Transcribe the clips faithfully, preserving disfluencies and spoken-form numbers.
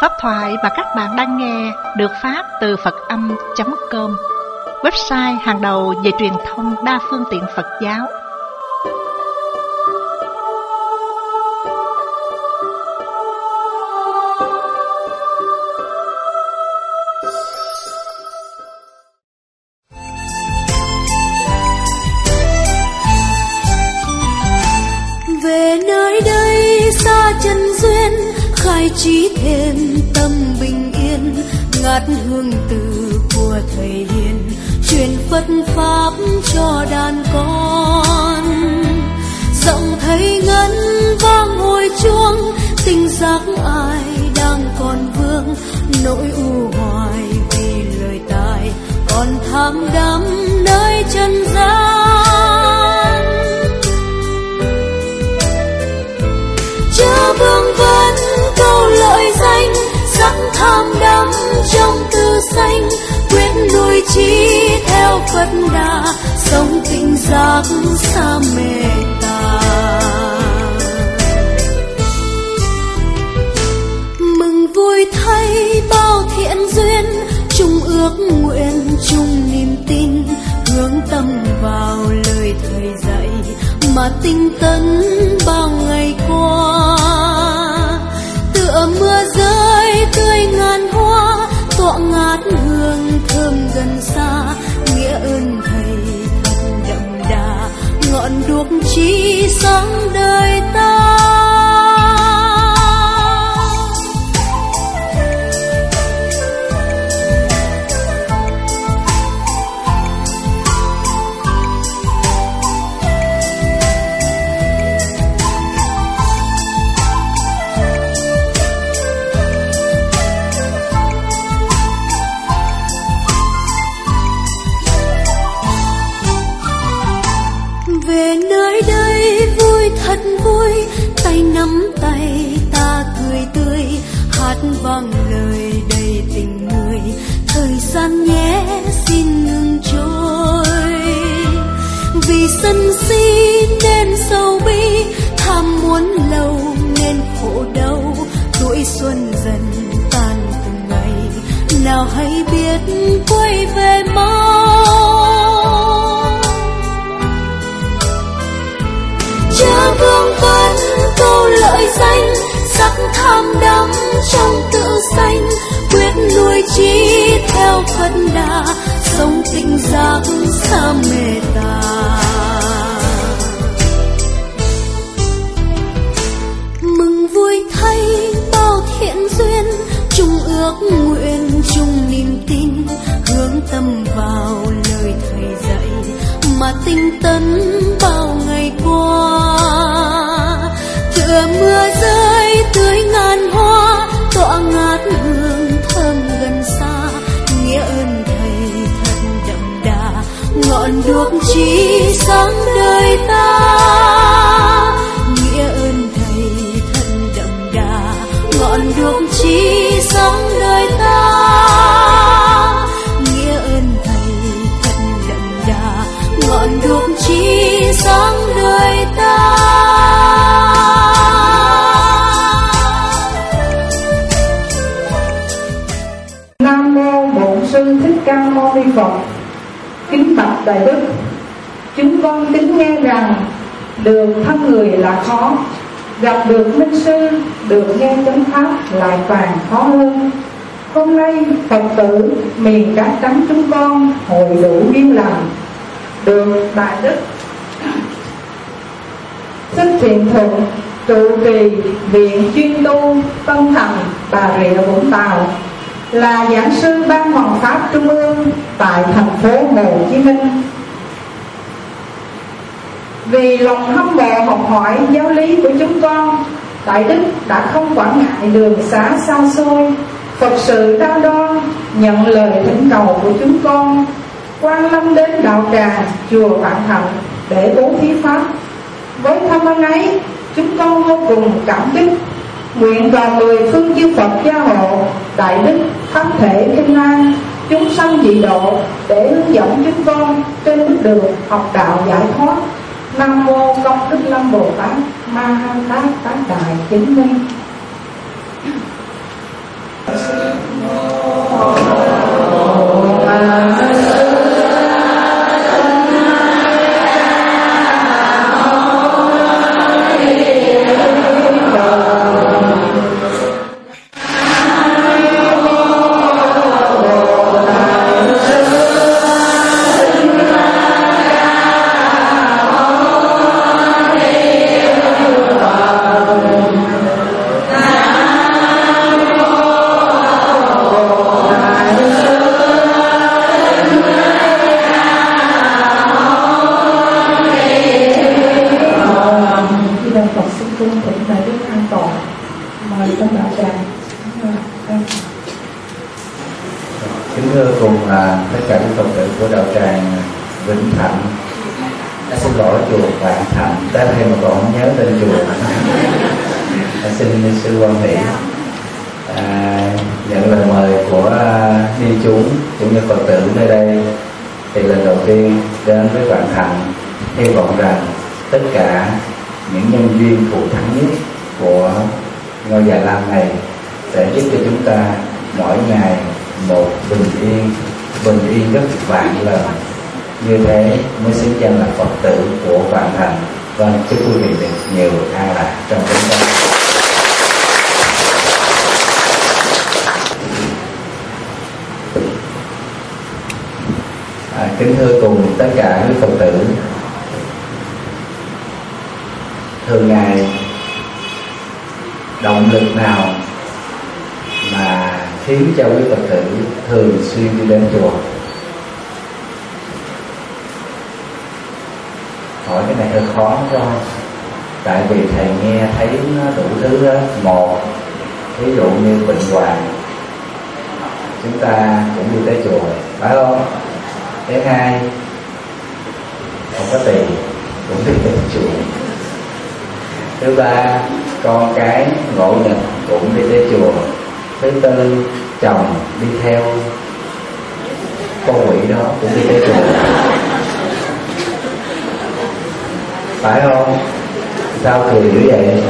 Pháp thoại mà các bạn đang nghe được phát từ Phật Âm chấm com, website hàng đầu về truyền thông đa phương tiện Phật giáo. Về nơi đây xa chân duyên, khai trí thêm tâm bình yên, ngát hương từ của thầy hiền, truyền Phật pháp cho đàn con. Giọng thầy ngân vang hồi chuông, tình giác ai đang còn vương, nỗi u hoài vì lời tài còn tham đắm nơi chân gian. Chớ vương vấn câu lợi danh, sắc tham đắm trong tư xanh, quyết nuôi trí theo Phật đà, sống tình giác xa mê tà. Mừng vui thay bao thiện duyên, chung ước nguyện chung niềm tin, hướng tâm vào lời thầy dạy mà tinh tấn bao ngày qua. Tựa mưa rơi tươi ngàn hoa, tọa ngát hương thơm gần xa, nghĩa ơn thầy thật đậm đà, ngọn đuốc chí sáng đời ta. Về nơi đây vui thật vui, tay nắm tay ta cười tươi, hát vang lời đầy tình người, thời gian nhé xin ngừng trôi. Vì sân si nên sầu bi, tham muốn lâu nên khổ đau, tuổi xuân dần tan từng ngày, nào hay biết quay về mau. Chớ vương vấn câu lợi danh, sắc tham đắm trong tự sanh, quyết nuôi trí theo Phật đà, sống tình giác xa mê tà. Mừng vui thay bao thiện duyên, chung ước nguyện chung niềm tin, hướng tâm vào lời thầy dạy mà tinh tấn bao ngày qua. Tựa mưa rơi tưới ngàn hoa, tọa ngát hương thơm gần xa, nghĩa ơn thầy thật đậm đà, ngọn đuốc chí sáng đời ta. Nghĩa ơn thầy thật đậm đà, ngọn đuốc chí sáng đời ta. Nghĩa ơn thầy thật đậm đà, ngọn đuốc chí sáng đời ta. Nam mô Bổn Sư Thích Ca Mâu Ni Phật. Kính bạch đại đức, chúng con kính nghe rằng đường thân người là khó, gặp được minh sư được nghe chánh pháp lại càng khó hơn. Hôm nay Phật tử miền Cát Trắng chúng con hội đủ duyên lành, được đại đức Thích Thiện Thuận trụ trì viện chuyên tu Tân Thành, Bà Rịa Vũng Tàu, là giảng sư Ban Hoàng pháp Trung ương tại thành phố Hồ Chí Minh. Vì lòng hâm mộ học hỏi giáo lý của chúng con, đại đức đã không quản ngại đường xá xa xôi, Phật sự đau đoan, nhận lời thỉnh cầu của chúng con, quan lâm đến đạo tràng chùa Vạn Hạnh để bố thí pháp. Với thâm ân ấy, chúng con vô cùng cảm kích, nguyện vào mười phương chư Phật gia hộ, đại đức pháp thể kinh an, chúng sanh dị độ để hướng dẫn chúng con trên bước đường học đạo giải thoát. Nam mô Công Đức Lâm Bồ Tát, มาหันตะตะตายchứng minh. xin cung thỉnh đại đức an toàn. Mời tân đạo tràng. Kính thưa cùng là tất cả các Phật tử của đạo tràng Vĩnh Thạnh. À, xin lỗi chùa Vạn Thạnh, tới đây mà còn không nhớ tên chùa. À, xin sư quan hỷ à, nhận lời mời của ni chúng cũng như Phật tử nơi đây. Thì lần đầu tiên đến với Vạn Thạnh, hy vọng rằng tất cả những nhân duyên thù thắng nhất của ngôi Già Lam này sẽ giúp cho chúng ta mỗi ngày một bình yên, bình yên gấp vạn lần. Như thế mới xứng danh là Phật tử của Vạn Thành. Vâng, chúc quý vị được nhiều an lạc trong chúng ta. À, kính thưa cùng tất cả quý Phật tử, thường ngày động lực nào mà khiến cho quý Phật tử thường xuyên đi đến chùa? Hỏi cái này hơi khó không? Tại vì thầy nghe thấy nó đủ thứ đó. Một, ví dụ như bệnh hoạn, chúng ta cũng đi tới chùa, phải không? Thứ hai, không có tiền cũng đi tới chùa. Thứ ba, con cái ngộ nghịch cũng đi tới chùa. Thứ tư, chồng đi theo con quỷ đó cũng đi tới chùa, phải không? Sao cười dữ vậy?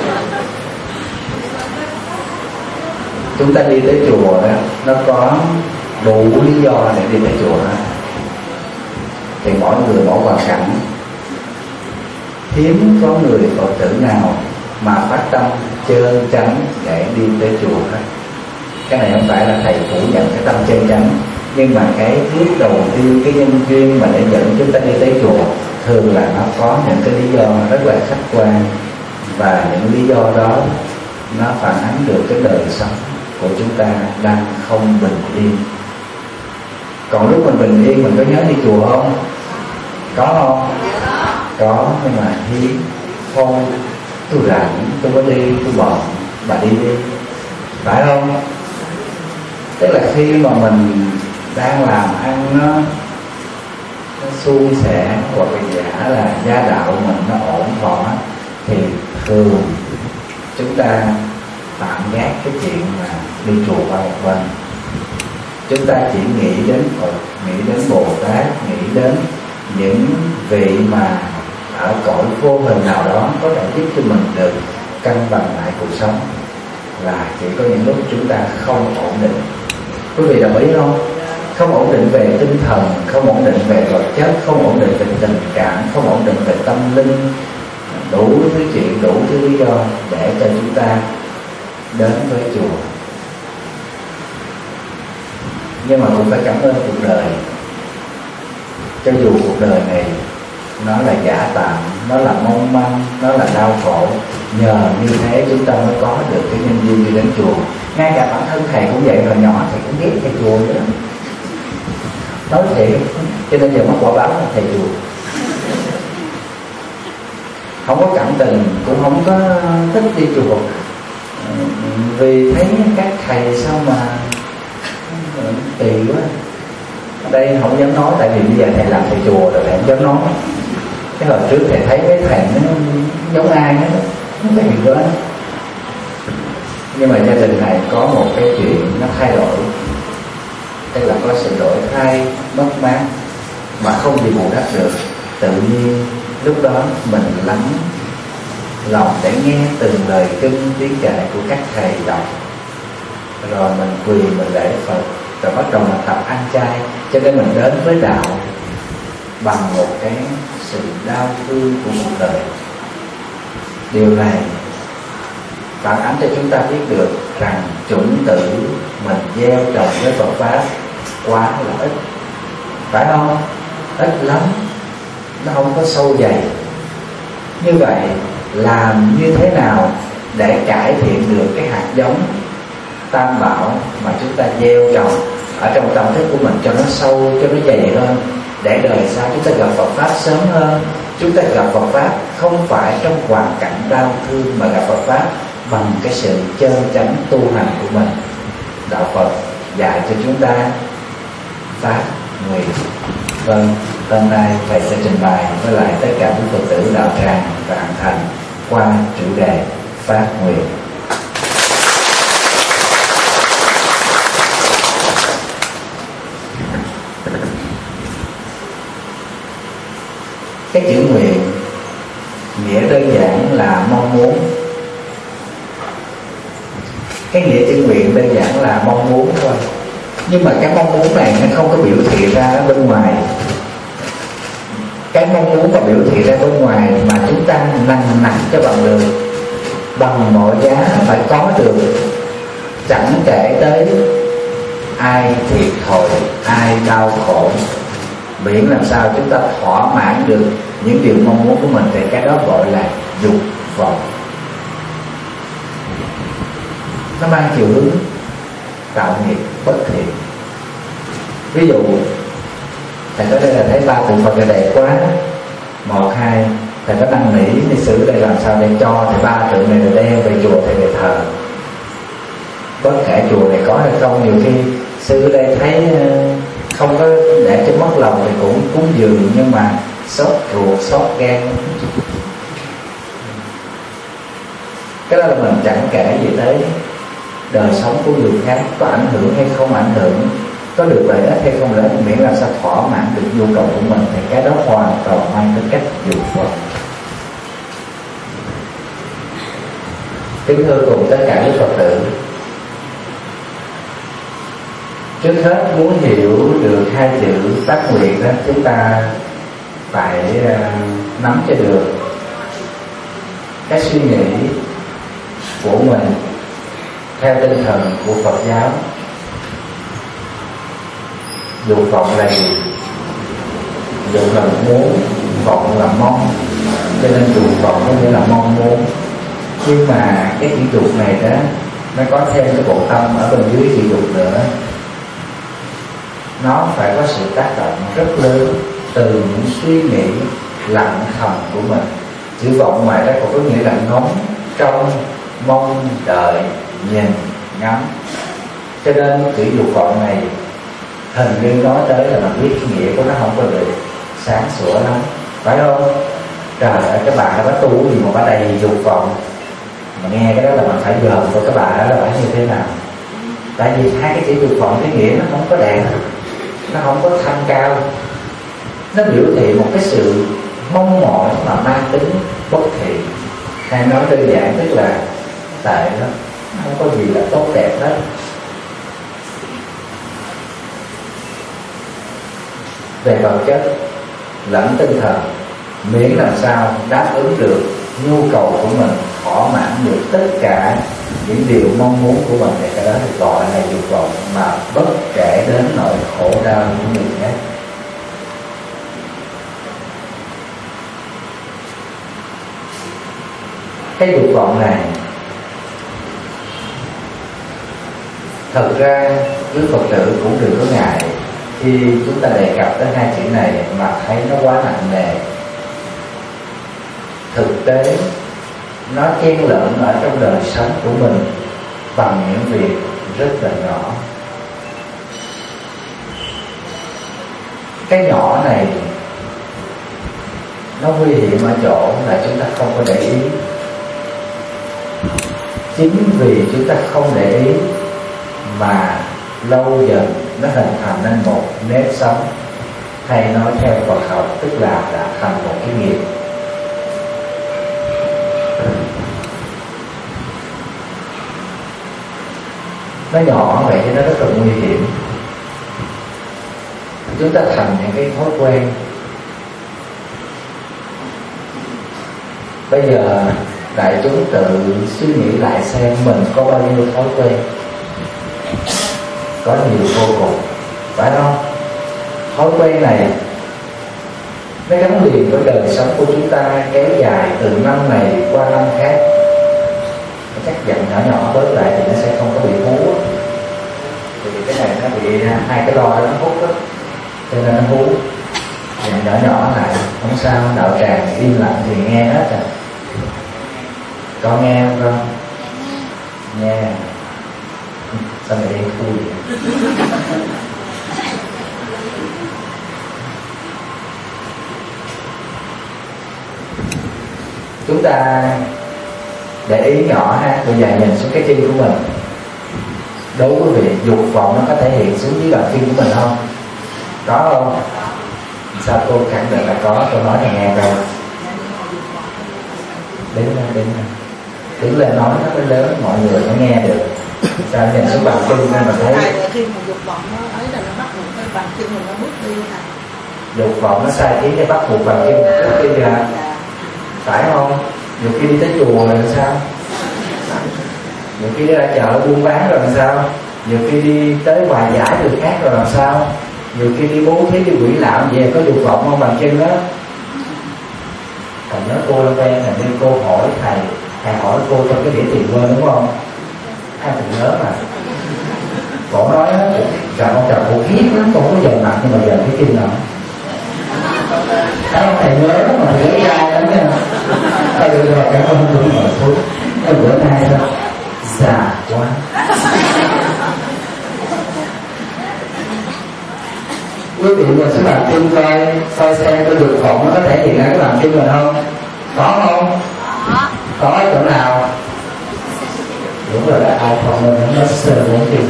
Chúng ta đi tới chùa đó, nó có đủ lý do để đi tới chùa đó. Thì mỗi người mỗi hoàn cảnh, hiếm có người Phật tử nào mà phát tâm chân chánh để đi tới chùa hết. Cái này không phải là thầy phủ nhận cái tâm chân chánh, nhưng mà cái bước đầu tiên, cái nhân duyên mà để dẫn chúng ta đi tới chùa thường là nó có những cái lý do rất là khách quan, và những lý do đó nó phản ánh được cái đời sống của chúng ta đang không bình yên. Còn lúc mình bình yên mình có nhớ đi chùa không? Có không? Có, nhưng mà hiếm. Thôi tôi rảnh, tôi có đi, tôi bận, bà đi đi, phải không? Tức là khi mà mình đang làm ăn nó, nó suôn sẻ, hoặc là giả là gia đạo mình nó ổn thỏa, thì thường chúng ta tạm gác cái chuyện mà đi chùa qua một bên. Chúng ta chỉ nghĩ đến Phật, nghĩ đến Bồ Tát, nghĩ đến những vị mà ở cõi vô hình nào đó có thể giúp cho mình được cân bằng lại cuộc sống. Là chỉ có những lúc chúng ta không ổn định. Quý vị đồng ý không? Không ổn định về tinh thần, không ổn định về vật chất, không ổn định về tình cảm, không ổn định về tâm linh, đủ thứ chuyện, đủ thứ lý do để cho chúng ta đến với chùa. Nhưng mà cũng phải cảm ơn cuộc đời. Cho dù cuộc đời này nó là giả tạm, nó là mong manh, nó là đau khổ, nhờ như thế chúng ta mới có được cái nhân duyên đi đến chùa. Ngay cả bản thân thầy cũng vậy, hồi nhỏ thầy cũng ghét thầy chùa nữa, nói thiệt. Cho nên giờ mất quả báo là thầy chùa. Không có cảm tình, cũng không có thích đi chùa, vì thấy các thầy sao mà kỳ quá. Ở đây không dám nói, tại vì bây giờ thầy làm thầy chùa rồi thầy không dám nói. Cái hồi trước thầy thấy mấy thầy nó giống ai hết, nó kỳ quá. Nhưng mà gia đình này có một cái chuyện nó thay đổi, tức là có sự đổi thay, mất mát mà không gì bù đắp được. Tự nhiên lúc đó mình lắng lòng để nghe từng lời kinh tiếng kệ của các thầy đọc, rồi mình quỳ mình lễ Phật, rồi bắt đầu mình tập ăn chay. Cho nên mình đến với đạo bằng một cái sự đau thương của một đời. Điều này phản ánh cho chúng ta biết được rằng chủng tử mình gieo trồng với Phật pháp quá là ít, phải không? Ít lắm, nó không có sâu dày. Như vậy làm như thế nào để cải thiện được cái hạt giống tam bảo mà chúng ta gieo trồng ở trong tâm thức của mình cho nó sâu, cho nó dày hơn, để đời sau chúng ta gặp Phật pháp sớm hơn, Chúng ta gặp Phật Pháp không phải trong hoàn cảnh đau thương, mà gặp Phật Pháp bằng cái sự chân chánh tu hành của mình. Đạo Phật dạy cho chúng ta phát nguyện. Vâng, hôm nay thầy sẽ trình bày với lại tất cả quý Phật tử đạo tràng và hành thành qua chủ đề phát nguyện. Cái chữ nguyện nghĩa đơn giản là mong muốn. Cái nghĩa chữ nguyện đơn giản là mong muốn thôi. Nhưng mà cái mong muốn này nó không có biểu thị ra bên ngoài. Cái mong muốn mà biểu thị ra bên ngoài mà chúng ta nặng nặng cho bằng được, bằng mọi giá phải có được, chẳng kể tới ai thiệt thòi, ai đau khổ, miễn làm sao chúng ta thỏa mãn được những điều mong muốn của mình, thì cái đó gọi là dục vọng. Nó mang chiều hướng tạo nghiệp bất thiện. Ví dụ thầy có đây là thấy ba tượng Phật này đẹp quá, một hai thầy có năn nỉ đi xử đây làm sao để cho thì ba tượng này là đem về chùa thầy về thờ. Bất kể chùa này có hay không, nhiều khi sư đây thấy không có để cho mất lòng thì cũng cúng dường, nhưng mà xót ruột xót gan. Cái đó là mình chẳng kể gì tới đời sống của người khác có ảnh hưởng hay không ảnh hưởng, có được lợi ích hay không lợi ích, miễn làm sao thỏa mãn được nhu cầu của mình, thì cái đó hoàn toàn mang tính cách dục vọng. Kính thưa cùng tất cả các Phật tử, trước hết muốn hiểu được hai chữ phát nguyện đó, chúng ta phải uh, nắm cho được cái suy nghĩ của mình theo tinh thần của Phật giáo. Dục vọng là gì? Dục là muốn, vọng là mong, cho nên dục vọng có nghĩa là mong muốn. Nhưng mà cái chữ dục này đó, nó có thêm cái bộ tâm ở bên dưới chữ dục nữa. Nó phải có sự tác động rất lớn từ những suy nghĩ lặng thầm của mình. Chữ vọng ngoài đó còn có nghĩa là ngóng, trông, mong, đợi, nhìn, ngắm. Cho nên chữ dục vọng này hình như nói tới là mình biết cái nghĩa của nó không có được sáng sủa lắm, phải không? Trời ơi, cái bà nó tu gì mà bà đầy dục vọng, mà nghe cái đó là mình phải gờm của cái bà đó là phải như thế nào. Tại vì hai cái chữ dục vọng cái nghĩa nó không có đẹp, nó không có thanh cao, nó biểu thị một cái sự mong mỏi mà mang tính bất thiện, hay nói đơn giản tức là tệ lắm, không có gì là tốt đẹp hết. Về vật chất lẫn tinh thần, miễn làm sao đáp ứng được nhu cầu của mình, thỏa mãn được tất cả những điều mong muốn của mình, thì cái đó thì gọi là dục vọng, mà bất kể đến nỗi khổ đau của người khác. Cái dục vọng này thật ra quý Phật tử cũng đừng có ngại khi chúng ta đề cập tới hai chữ này mà thấy nó quá nặng nề. Thực tế nó chen lẫn ở trong đời sống của mình bằng những việc rất là nhỏ. Cái nhỏ này nó nguy hiểm ở chỗ là chúng ta không có để ý. Chính vì chúng ta không để ý mà lâu dần nó hình thành nên một nếp sống, hay nói theo Phật học tức là đã thành một cái nghiệp. Nó nhỏ vậy cho nó rất là nguy hiểm. Chúng ta thành những cái thói quen. Bây giờ đại chúng tự suy nghĩ lại xem mình có bao nhiêu thói quen. Có nhiều vô cùng, phải không? Thói quen này nó gắn liền với đời sống của chúng ta, kéo dài từ năm này qua năm khác. Chắc dần nhỏ nhỏ bớt lại thì nó sẽ không có bị hú. Vì cái này nó bị hai cái lo đó nó hút đó, cho nên nó hú. Và nhỏ nhỏ lại, không sao, đạo tràng im lặng thì nghe hết rồi. Con nghe không con? Nghe. Sao mày đen thui vậy? Chúng ta để ý nhỏ ha. Bây giờ nhìn xuống cái chân của mình. Đối với việc dục vọng nó có thể hiện xuống dưới bàn chân của mình không? Có không? Sao cô khẳng định là có? Tôi nói là nghe rồi. Đứng lên, đứng lên. Đứng lên nói nó mới lớn, mọi người mới nghe được. Sao nhìn xuống bàn chân nên mình thấy khi mà dục vọng nó ấy là nó bắt buộc cái bàn chân mình nó bước đi thầy. Dục vọng nó sai khiến để bắt buộc bàn chân bước đi ra. Phải không? Nhiều khi đi tới chùa rồi sao? Nhiều khi đi ra chợ buôn bán rồi làm sao? Nhiều khi đi tới hòa giải người khác rồi làm sao? Nhiều khi đi bố thí đi quỷ lão về có dục vọng không bàn chân đó? Còn nhớ cô Lan Quen là nên cô hỏi thầy, thầy hỏi cô trong cái đĩa tiền quên đúng không? Ai cũng nhớ mà. Cổ nói á, chào con chào cô khiếp lắm, cô có giờ mặt nhưng mà giờ cái kim nào? Thấy không, thầy nhớ mà thầy nhớ dai lắm nha. Thầy được rồi, cảm ơn tôi ngồi xuống. Cái bữa nay đó già quá. Quý vị nhìn xuống bàn chân coi, coi xem cái dục vọng nó có thể hiện ra cái bàn chân mình không? Có không? Có ở chỗ nào? Đúng rồi, là ai không nên nó sờ bốn chân.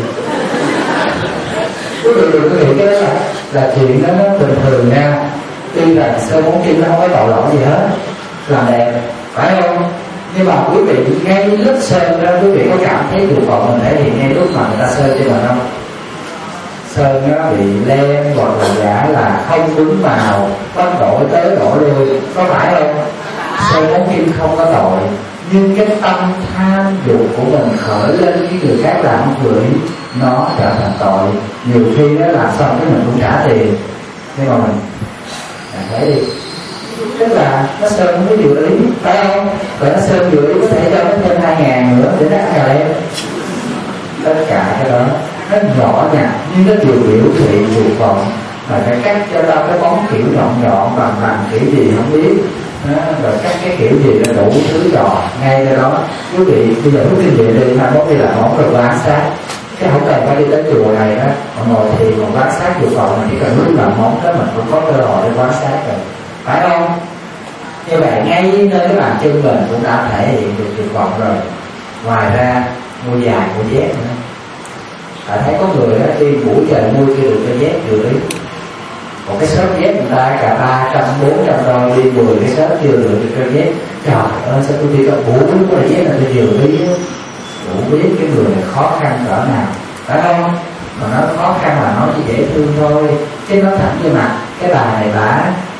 Quý vị đừng có nghĩ cái đó là, là chuyện đó nó bình thường nha. Tuy là sơ bốn chân nó không có tội lỗi gì hết, làm đẹp, phải không? Nhưng mà quý vị ngay lúc sơn đó, quý vị có cảm thấy dục vọng mình thể hiện ngay lúc mà người ta sơn cho mình không? Sơn nó bị len hoặc là giả là không đúng màu, có đổi tới đổi lui, có phải không? Sơn bốn chân không có tội, nhưng cái tâm tham dục của mình khởi lên với người khác làm không gửi, nó trở thành tội. Nhiều khi đó làm xong cái mình cũng trả tiền, nhưng mà mình thấy đi, tức là nó sơn không có dự ý, phải không? Và nó sơn dự ý có thể cho nó thêm hai ngàn nữa để đắt ngày em. Tất cả cái đó nó nhỏ nhặt nhưng nó đều biểu thị dục vọng, mà phải cắt cho ta cái bóng kiểu nhọn nhọn bằng bằng kiểu gì không biết đó, rồi cắt cái kiểu gì là đủ thứ trò ngay đó đó. Quý vị bây giờ rút kinh nghiệm đi, mai mốt đi làm món rồi quan sát, cái không cần phải đi đến chùa này đó, mà ngồi thì mà quan sát dục vọng mình chỉ cần lúc làm món đó mình cũng có cơ hội để quan sát rồi, phải không? Như vậy ngay nơi cái bàn chân mình cũng đã thể hiện được dục vọng rồi. Ngoài ra mua dài mua dép nữa. Tại thấy có người đó đi buổi trời mua kia được cái dép vừa ý, một cái shop dép người ta cả ba trăm bốn trăm đôi đi mười cái shop chưa được cái dép. Trời ơi sao tôi đi cả buổi cái dép là tôi vừa ý, đủ biết cái người này khó khăn cỡ nào, phải không? Mà nói khó khăn là nói chỉ dễ thương thôi, chứ nó thẳng như mặt cái bà này bà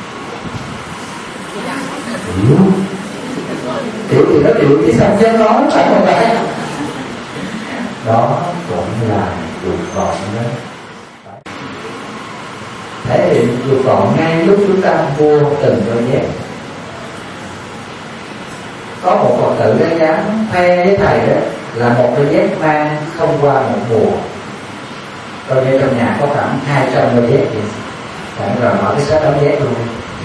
tiểu tiểu thì nó tiểu chứ sao chứ nói phải không vậy? Đó cũng là dục vọng đó, thể hiện dục vọng ngay lúc chúng ta mua từng đôi dép. Có một Phật tử đã dám khoe với thầy đó là một đôi dép mang không qua một mùa, coi như trong nhà có khoảng hai trăm đôi dép vậy. Bạn rồi mở cái shop đóng dép luôn,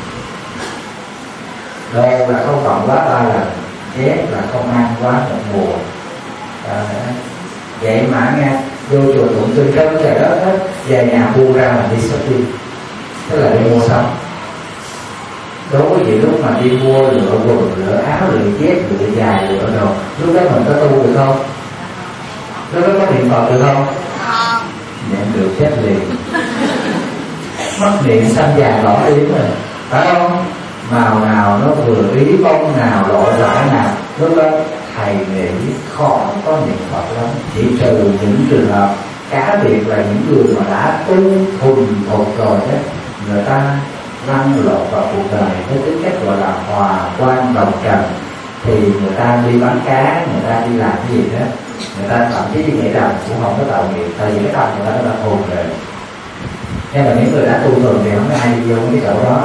đôi là không còn quá ba lần, dép là không mang quá một mùa. À, vậy mà nghe vô chùa tụng kinh cái vấn đề đó hết, về nhà buông ra là đi shopping, tức là đi mua sắm. Đối với vậy lúc mà đi mua lựa quần, lựa áo, lựa dép, lựa dài, lựa đồ, lúc đó mình có tu được không? Lúc đó có niệm Phật được không? Nhận được chết liền. Mất niệm xanh vàng đỏ yếm rồi, phải không? Màu nào nó vừa ý, bông nào, loại vải nào, lúc đó thầy nghĩ khó có niệm Phật lắm. Chỉ trừ những trường hợp cá biệt là những người mà đã tu thuần thục rồi đó, người ta lăn lộn vào cuộc đời với tính cách gọi là hòa quan đồng trần, thì người ta đi bán cá, người ta đi làm cái gì đó, người ta thậm chí đi nhảy đầm cũng không có tạo nghiệp, tại vì cái tâm người ta nó đã thuần rồi. Nhưng mà những người đã tu thuần thì không có ai đi vô cái chỗ đó.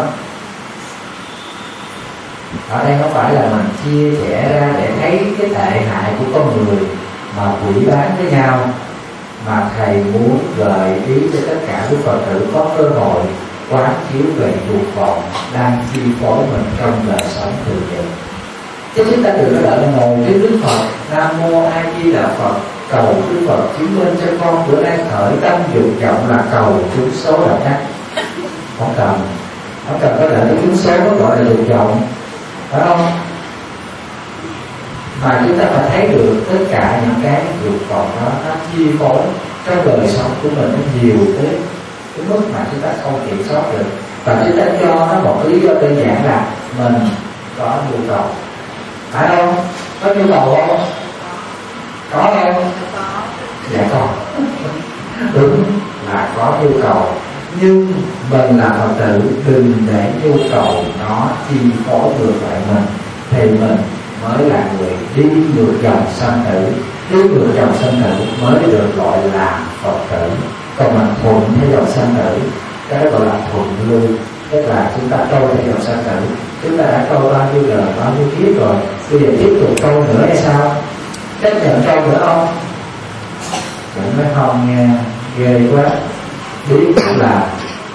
Ở đây không phải là mình chia sẻ ra để thấy cái tệ hại của con người mà quỷ bán với nhau, mà thầy muốn gợi ý cho tất cả các Phật tử có cơ hội quán chiếu về dục vọng đang chi phối mình trong đời sống thường nhật. Chứ chúng ta đừng có đợi là ngồi trước Đức Phật Nam Mô A Di Đà Phật cầu Đức Phật chứng minh cho con bữa nay khởi tâm dục vọng là cầu trúng số là đắc. Không cần, không cần có đợi trúng số mới gọi là dục vọng, phải không? Mà chúng ta phải thấy được tất cả những cái dục vọng đó nó chi phối trong đời sống của mình nó nhiều tới cái mức mà chúng ta không kiểm soát được, và chúng ta cho nó một lý do đơn giản là mình có nhu cầu, phải không? Có nhu cầu không? Có không? Dạ có. Đúng là có nhu cầu, nhưng mình là Phật tử đừng để nhu cầu nó chi phối ngược lại mình, thì mình mới là người đi ngược dòng sanh tử. Đi ngược dòng sanh tử mới được gọi là Phật tử. Còn mình thuận theo dòng sanh tử, cái đó gọi là thuận lưu, tức là chúng ta trôi theo dòng sanh tử. Chúng ta đã trôi bao nhiêu đời, bao nhiêu kiếp rồi, bây giờ tiếp tục trôi nữa hay sao? Chấp nhận trôi nữa không? Cũng nói không nghe, ghê quá. Biết cũng là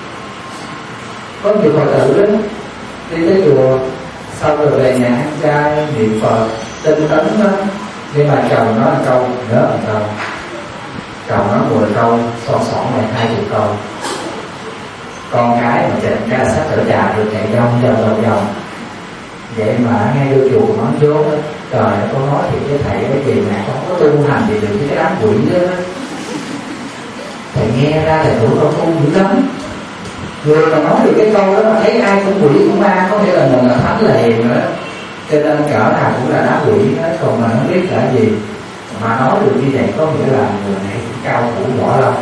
có nhiều Phật tử đó đi tới chùa sau rồi về nhà ăn chay niệm Phật tinh tấn đó, nhưng mà chồng nói một câu nhớ một câu, chồng nói mười câu son sỏn này hai chục câu, con cái mà chạy cái là sách trở trà được chạy vòng vòng vòng vòng vậy mà ngay vô chùa nói dốt đó. Trời, con nói thì với thầy cái gì mà con có tu hành thì được cái đám quỷ đó, thầy nghe ra thầy đủ con tu dữ lắm. Người mà nói được cái câu đó mà thấy ai cũng quỷ cũng ma, có nghĩa là mình là thánh liền nữa, cho nên cỡ nào cũng là đá quỷ hết. Còn mà không biết là gì mà nói được như vậy có nghĩa là người này cao thủ võ lâm.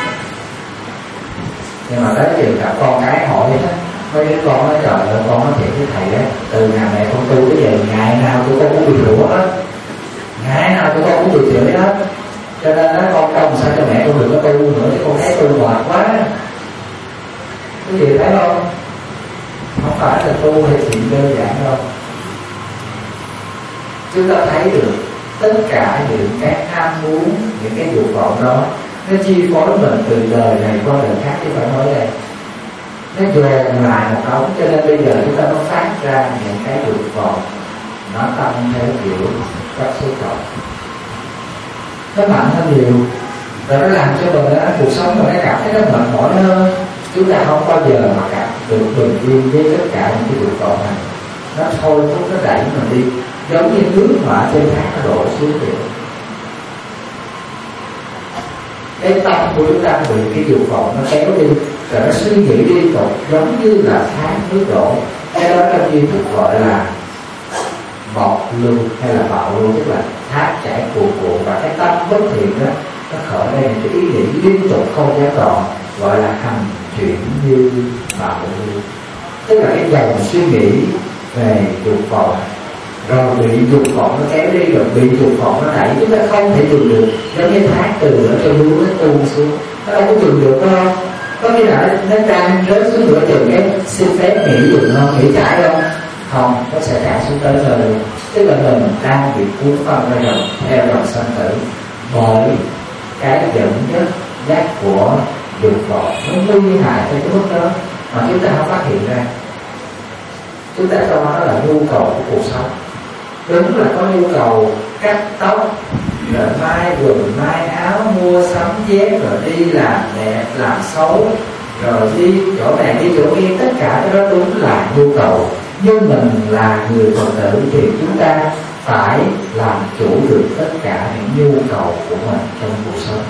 Nhưng mà tới chừng gặp con cái hỏi đó, mấy đứa con nói trời ơi, con nói chuyện với thầy đó, từ ngày này con tu tới giờ ngày nào tụi con cũng bị rủa hết, ngày nào tụi con cũng bị chửi hết, cho nên đó con trông sao cho mẹ con đừng có tu nữa, chứ con thấy tu mệt quá. Cái gì thấy không? Không phải là tu hay chuyện đơn giản đâu. Chúng ta thấy được tất cả những cái ham muốn, những cái dục vọng đó nó chi phối mình từ đời này qua đời khác, chứ phải nói đây nó dồn lại một đống, cho nên bây giờ chúng ta nó phát ra những cái dục vọng nó tăng theo kiểu các số cộng, nó mạnh hơn nhiều, rồi nó làm cho mình đó, cuộc sống mình nó cảm thấy nó mệt mỏi hơn. Chúng ta không bao giờ mà cảm được bình yên với tất cả những cái dục vọng này, nó thôi thúc, nó đẩy mình đi giống như nước mà ở trên thác nó đổ xuống vậy. Cái tâm của chúng ta bị cái dục vọng nó kéo đi, rồi nó suy nghĩ liên tục giống như là thác nước đổ. Cái đó trong duy thức gọi là bọc lưu hay là bạo lưu, tức là thác chảy cuộn cuộn, và cái tâm bất thiện đó nó khởi lên những cái ý nghĩ liên tục không gián đoạn, gọi là hành chuyển như bạo lưu, tức là cái dòng suy nghĩ về dục vọng, rồi bị dục vọng nó kéo đi, rồi bị dục vọng nó đẩy, chúng ta không thể dừng được, giống như thác từ ở trên núi nó tuôn xuống, nó đâu có dừng được đâu. Có khi nào nó đang rớt xuống nửa chừng cái xin phép nghỉ dừng không, nghỉ chảy không? Không, nó sẽ thả xuống tới nơi luôn. Tức là mình đang bị cuốn vào ra dòng theo dòng sanh tử bởi cái dẫn dắt giác của dục vọng, nó nguy hại tới cái mức đó mà chúng ta không phát hiện ra. Chúng ta cho nó là nhu cầu của cuộc sống. Đúng là có nhu cầu cắt tóc, rồi mai quần mai áo, mua sắm dép, rồi đi làm đẹp làm xấu, rồi đi chỗ này đi chỗ kia, tất cả cái đó đúng là nhu cầu. Nhưng mình là người Phật tử thì chúng ta phải làm chủ được tất cả những nhu cầu của mình trong cuộc sống.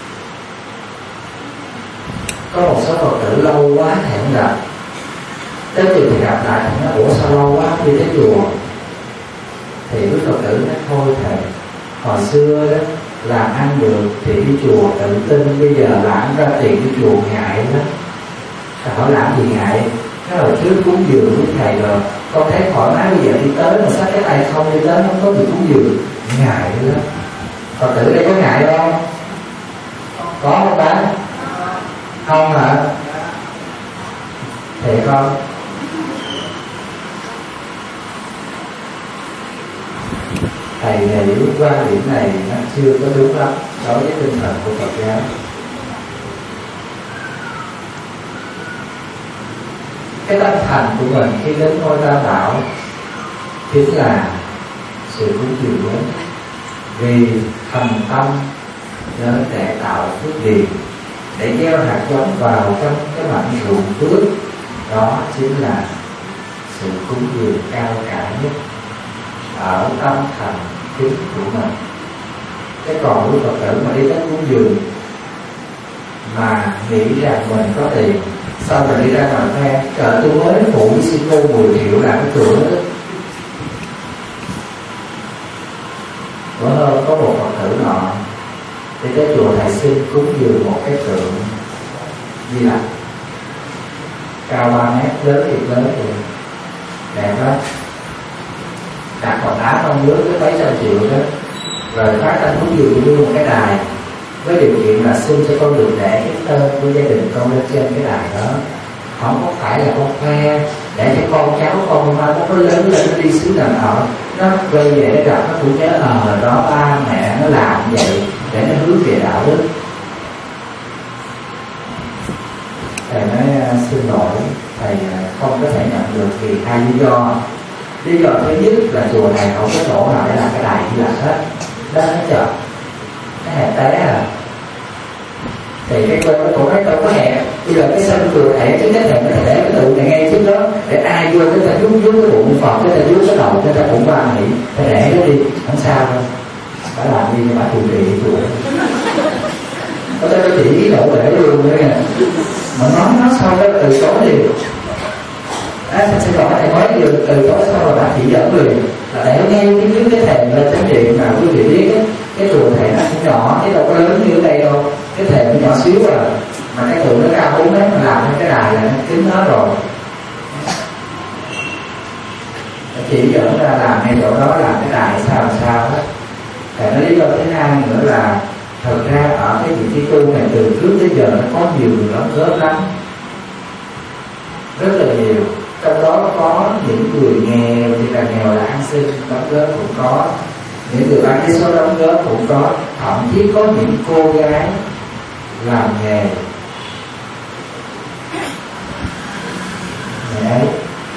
Có một số Phật tử lâu quá hẹn gặp, tới chừng thì gặp lại thì nó ủa sao lâu quá đi tới chùa, thì quý Phật tử nói thôi thầy, hồi xưa đó làm ăn được thì đi chùa tự tin, bây giờ làm ra tiền đi chùa ngại lắm. Thầy hỏi làm gì ngại? Cái hồi trước cúng dường với thầy rồi con thấy thoải mái, bây giờ đi tới mà xách cái tay không đi tới không có gì cúng dường, ngại lắm. Phật tử đây có ngại không? Có không ta? Không hả? Thiệt không? Thầy nghĩ quan điểm này nó chưa có đúng lắm đối với tinh thần của Phật giáo. cái tâm thành của mình khi đến ngôi Tam Bảo chính là sự cúng dường lớn, vì thành tâm nên để tạo phước điền, để gieo hạt giống vào trong cái mảnh ruộng phước. Đó chính là sự cúng dường cao cả nhất ở tâm thành kính của mình. Cái còn với Phật tử mà đi đến cúng dường mà nghĩ rằng mình có tiền, sau rồi đi ra ngoài khoe trời tôi mới phụ với sư cô mười triệu là cái chùa đó. Bữa hôm có một Phật tử nọ đi tới chùa thầy xin cúng dường một cái tượng Di Lặc cao ba mét, lớn thiệt lớn rồi, đẹp lắm, đặt vào đá không nước tới mấy trăm triệu đó, rồi phát thanh cúng dường như một cái đài với điều kiện là xin cho con được để cái tên của gia đình con lên trên cái đài đó, không có phải là con khoe để cho con cháu con mai nó có lớn lên nó đi xứ nào ở nó quay về nó gặp nó cũng nhớ ờ đó ba mẹ nó làm vậy để nó hướng về đạo đức. Thầy nói xin lỗi, thầy không có thể nhận được vì hai lý do. Lý do thứ nhất là chùa này không có chỗ nào để làm cái đài Di Lặc hết, đó nó chợ cái hẹp té à. Thì cái cơ nó cũng nói đâu có hẹp, bây giờ cái sân chùa hẹp cái nhất là nó để cái tượng này ngay trước đó để ai vô cái ta vuốt vuốt cái bụng Phật, cái ta vuốt cái đầu, cái ta cũng qua nghĩ ta để nó đi không sao đâu, phải làm đi cho bà trụ trì chùa. Có ta có chỉ lộ để luôn nữa nha, mà nói nó sau đó từ chối liền. À, xin lỗi thầy mới vừa từ chối sau rồi bà chỉ dẫn liền là để ngay cái trước cái thềm lên chánh điện mà quý vị biết ấy, cái chùa thầy nó cũng nhỏ chứ đâu có lớn như ở đây đâu, cái thềm nó nhỏ xíu à, mà cái tượng nó cao bốn mét mà làm cái đài là nó kín hết rồi, chỉ dẫn ra làm ngay chỗ đó làm cái đài sao làm sao hết. Thầy nói lý do thứ hai nữa là thật ra ở cái vị trí tu này từ trước tới giờ nó có nhiều người đóng góp lắm, rất là nhiều, trong đó có những người nghèo thì là nghèo là ăn xin đóng góp cũng có, những người bán vé số đóng góp cũng có, thậm chí có những cô gái làm nghề nghề ấy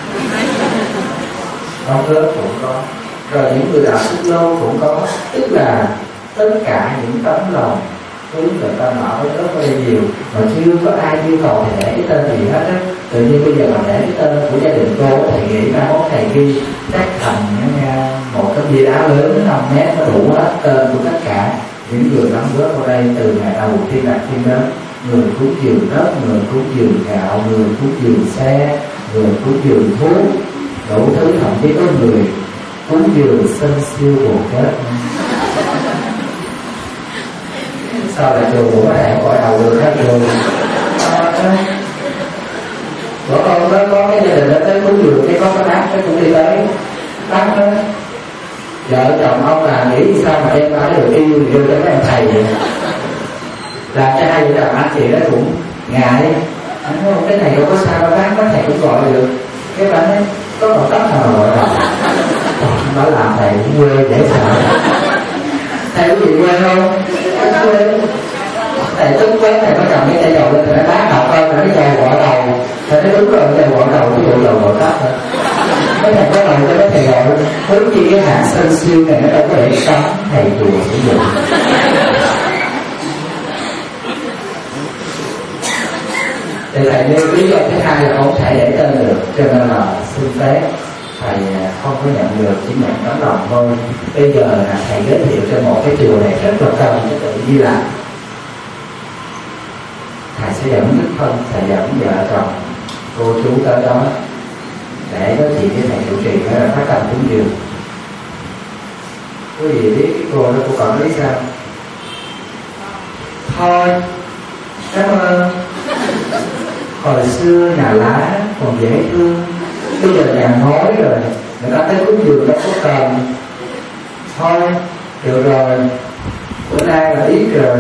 đóng góp cũng có, rồi những người đạo xích lô cũng có, tức là tất cả những tấm lòng hướng về Tam Bảo với rất là nhiều mà chưa có ai yêu cầu thầy để cái tên gì hết á. Tự nhiên bây giờ mà để cái tên của gia đình cô thầy nghĩ ra mốt thầy ghi chắc thành một cái bia đá lớn năm mét nó đủ hết tên của tất cả những người đóng góp vào đây từ ngày đầu tiên đặt tiên đến, người cúng dường đất, người cúng dường gạo, người cúng dường xe, người cúng dường thuốc, đủ thứ, thậm chí có người cúng dường sân siêu bồ kết. Sao lại trường của thầy gọi đầu được hết trường. Bữa con đó có cái gia đình nó tới cúng dường cái có cái bác cái cũng đi tới bác đó vợ chồng ông là nghĩ sao mà đem ra được yêu thì đưa cho mấy ông thầy vậy, làm cho hai vợ chồng anh chị đó cũng ngại, anh nói cái này đâu có sao đâu bác, bác thầy cũng gọi được, cái bạn ấy có một tóc nào gọi là nó làm thầy cũng quê dễ sợ. Thầy có gì quê không? Không quê. Thầy tức quá thầy có cầm cái tay dầu lên, thầy bác học coi là cái dầu gội đầu, thầy nói đúng rồi, cái dầu gội đầu cái bộ dầu gội tóc thôi. Cái thầy có đầu cho cái thầy gọi hướng chi cái hạt sân siêu này nó đâu có để cấm thầy chùa sử dụng. Thì thầy nêu lý do thứ hai là không thể để tên được, cho nên là xin phép thầy không có nhận được, chỉ nhận tấm lòng thôi. Bây giờ là thầy giới thiệu cho một cái chùa này rất là cần cái tự Di Lặc. Thầy sẽ dẫn đích thân, thầy dẫn vợ chồng cô chú tới đó để nói chuyện với thầy chủ trì hay là phát tâm cúng dường. Quý vị biết cái cô đó cô còn biết sao? Thôi, cảm ơn. Hồi xưa nhà lá còn dễ thương, bây giờ nhà ngói rồi, người ta tới cúng dường đâu có cần. Thôi, được rồi, bữa nay là ít rồi.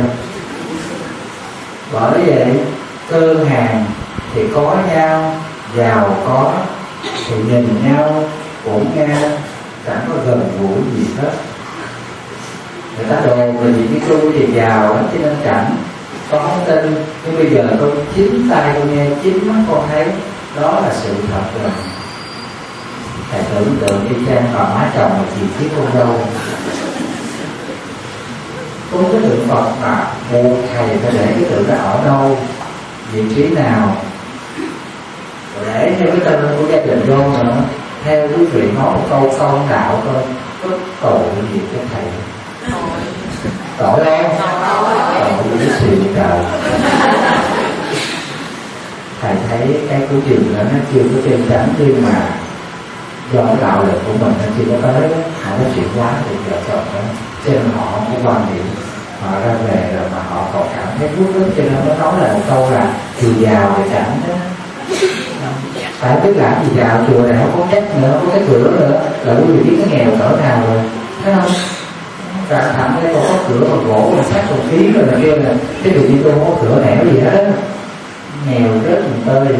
Bởi vậy, cơ hàng thì có nhau, giàu có thì nhìn nhau cũng nghe, chẳng có gần gũi gì hết. Người ta đồ về những cái tu thì giàu lắm cho nên chẳng có tin, nhưng bây giờ con chính tay con nghe, chính mắt con thấy Đó là sự thật rồi. Thầy tưởng tượng đi chăng bà má chồng mà chỉ chiếc con dâu. Có cái tượng Phật mà buộc thầy phải để cái tượng đó ở đâu, vị trí nào, rồi để theo cái tên của gia đình vô nữa. Theo quý vị nói một câu công đạo thôi, có tội gì cho thầy? Tội không? Tội với sự trời. Thầy thấy cái của trường đó nó chưa có chân chánh, nhưng mà do cái đạo lực của mình nó chưa có tới, họ có chuyện quá thì vợ chồng đó, cho nên họ không có quan điểm. Họ ra về rồi mà họ còn cảm thấy vuốt lắm, cho nên nó nói là một câu là chùa giàu thì chẳng đó. Phải biết làm gì giàu, chùa này không có cách nữa, không có cái cửa nữa, là quý vị biết cái nghèo cỡ nào rồi, thấy không? Cả thẳng đây còn có cửa bằng gỗ, bằng sắt, bằng khí rồi là kia là cái việc đi tôi không có cửa nẻo gì hết, nghèo rất mình tơi.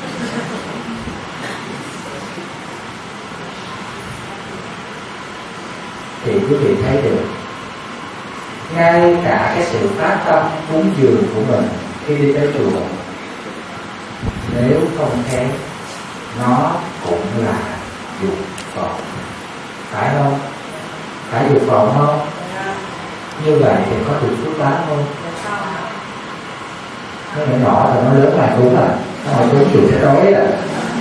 Thì quý vị thấy được, ngay cả cái sự phát tâm cúng dường của mình khi đi tới chùa, nếu không khéo, nó cũng là dục vọng, phải không? Phải dục vọng không? Như vậy thì có được phước báo không? Nó nhỏ nhỏ rồi nó lớn lại cũng là nó hồi cúng chùa sẽ đói à.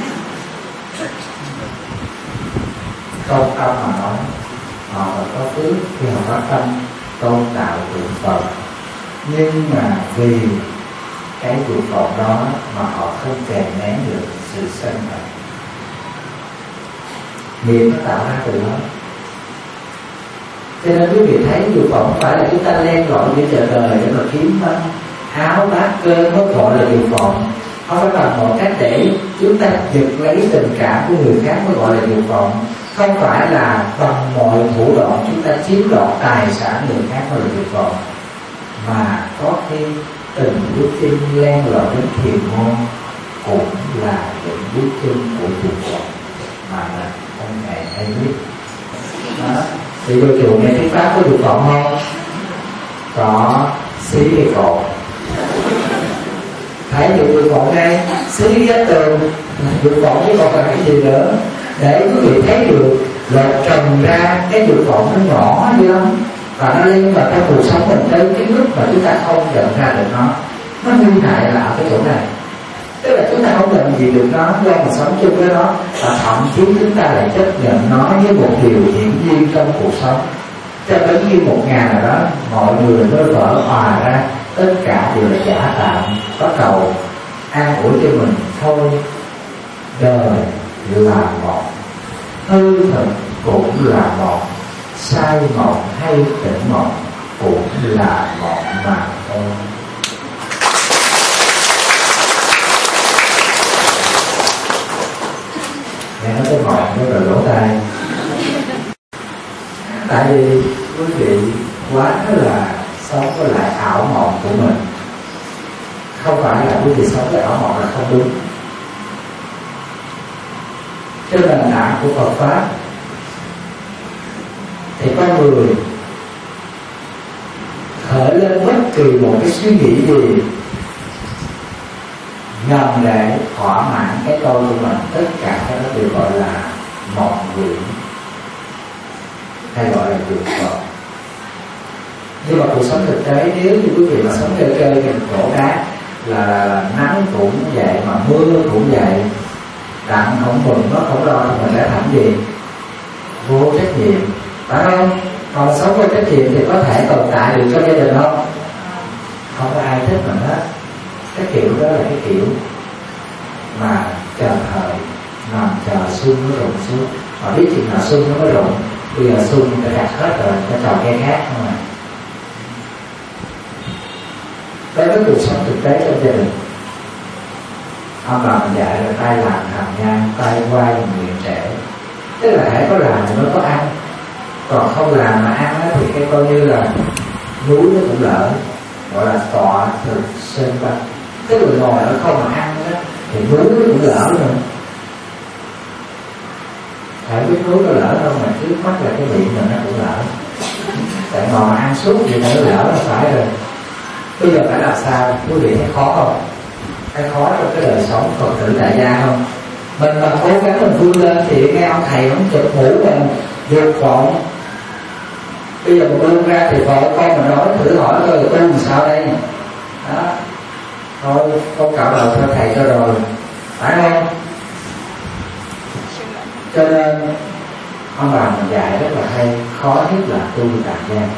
Không tâm mà nói, họ phải có phước khi họ phát tâm tôn tạo tượng Phật, nhưng mà vì cái dục vọng đó mà họ không kèm nén được sự sân hận, nghiệp nó tạo ra từ đó. Cho nên quý vị thấy dục vọng không phải là chúng ta len lỏi giữa chợ đời để mà kiếm áo bát cơm mới gọi là dục vọng, không phải bằng một cách để chúng ta giật lấy tình cảm của người khác mới gọi là dục vọng, không phải là bằng mọi thủ đoạn chúng ta chiếm đoạt tài sản người khác mới là dục vọng, mà có khi từng bước chân len lỏi đến thiền môn cũng là những bước chân của dục vọng mà là ông thầy hay biết. Đó. Thì vô chùa nghe thuyết pháp có dục vọng không? Có, xí cái cột. Thấy được dục vọng ngay, xí cái tường, dục vọng chứ còn cần cái gì nữa. Để quý vị thấy được là trồng ra cái dục vọng nó nhỏ như lắm, và nó lên vào trong cuộc sống mình tới cái mức mà chúng ta không nhận ra được nó. Nó nguy hại là ở cái chỗ này, tức là chúng ta không nhận gì được nó do mình sống chung với nó, và thậm chí chúng ta lại chấp nhận nó như một điều hiển nhiên trong cuộc sống, cho đến khi một ngày nào đó mọi người mới vỡ hòa ra tất cả đều là giả tạm, bắt đầu an ủi cho mình thôi. Đời là một, hư thực cũng là một, sai mộng hay tỉnh mộng cũng là một mà thôi. Nghe nói tới mộng nó rồi lỗ tai. Tại vì quý vị quá là sống với lại ảo mộng của mình. Không phải là quý vị sống với ảo mộng là không đúng. Trên nền tảng của Phật Pháp thì con người khởi lên bất kỳ một cái suy nghĩ gì nhằm để thỏa mãn cái tôi của mình, tất cả cái đó đều gọi là mộng quyển hay gọi là dục vọng. Nhưng mà cuộc sống thực tế, nếu như quý vị mà sống chơi chơi gần khổ đá là, là, là nắng cũng vậy mà mưa cũng vậy, đặng không mừng nó không lo thì mình đã làm gì? Vô trách nhiệm, phải không? Còn sống vô trách nhiệm thì có thể tồn tại được cho gia đình không? Không có ai thích mình hết. Cái kiểu đó là cái kiểu mà chờ thời, nằm chờ xuân nó rụng xuống, mà biết chuyện nào xuân nó mới rụng. Bây giờ xuân đã gặt hết rồi, nó trồng cây khác không à. Đối với cuộc sống thực tế trong gia đình, ông bà mình dạy là tay làm hàm nhang, tay quay miệng trẻ, tức là hãy có làm thì nó có ăn, còn không làm mà ăn thì cái coi như là núi nó cũng lỡ, gọi là tọa thực sơn bạch, tức là ngồi ở không mà ăn đó, thì núi nó cũng lỡ rồi. Phải biết núi nó lỡ đâu mà trước mắt là cái miệng mình nó cũng lỡ, tại ngồi mà ăn suốt vậy nó lỡ là phải rồi. Bây giờ phải làm sao? Quý vị thấy khó không? cái khó trong cái đời sống Phật tử tại gia không? Mình mà cố gắng mình vươn lên thì nghe ông thầy ông chụp mũ mình vượt vọng. Bây giờ mình vươn ra thì vợ con mình nói thử hỏi coi tu làm sao đây. Đó. Thôi con cạo đầu theo thầy cho rồi, phải không? Cho nên ông bà mình dạy rất là hay, khó nhất là tu tại gia.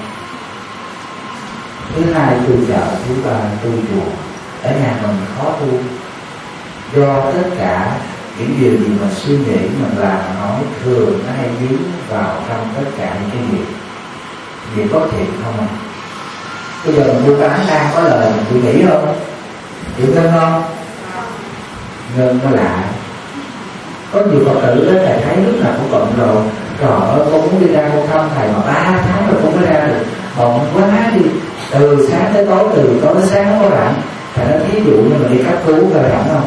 Thứ hai tu chợ, thứ ba tu chùa. Ở nhà mình khó tu do tất cả những điều gì mình suy nghĩ, mình làm, nói thường nó hay dính vào trong tất cả những cái việc việc có thiện không à. Bây giờ mình buôn bán đang có lời mình tự nghĩ không? Chịu ngân không? Ngân nó lạ. Có nhiều Phật tử đó thầy thấy lúc nào cũng bận rồi. Trời ơi, con muốn đi ra con thăm thầy mà ba tháng rồi con mới ra được. Bận quá đi. Từ sáng tới tối, từ tối tới sáng nó có rảnh. Thầy nói thí dụ như mình đi cấp cứu rồi rảnh không?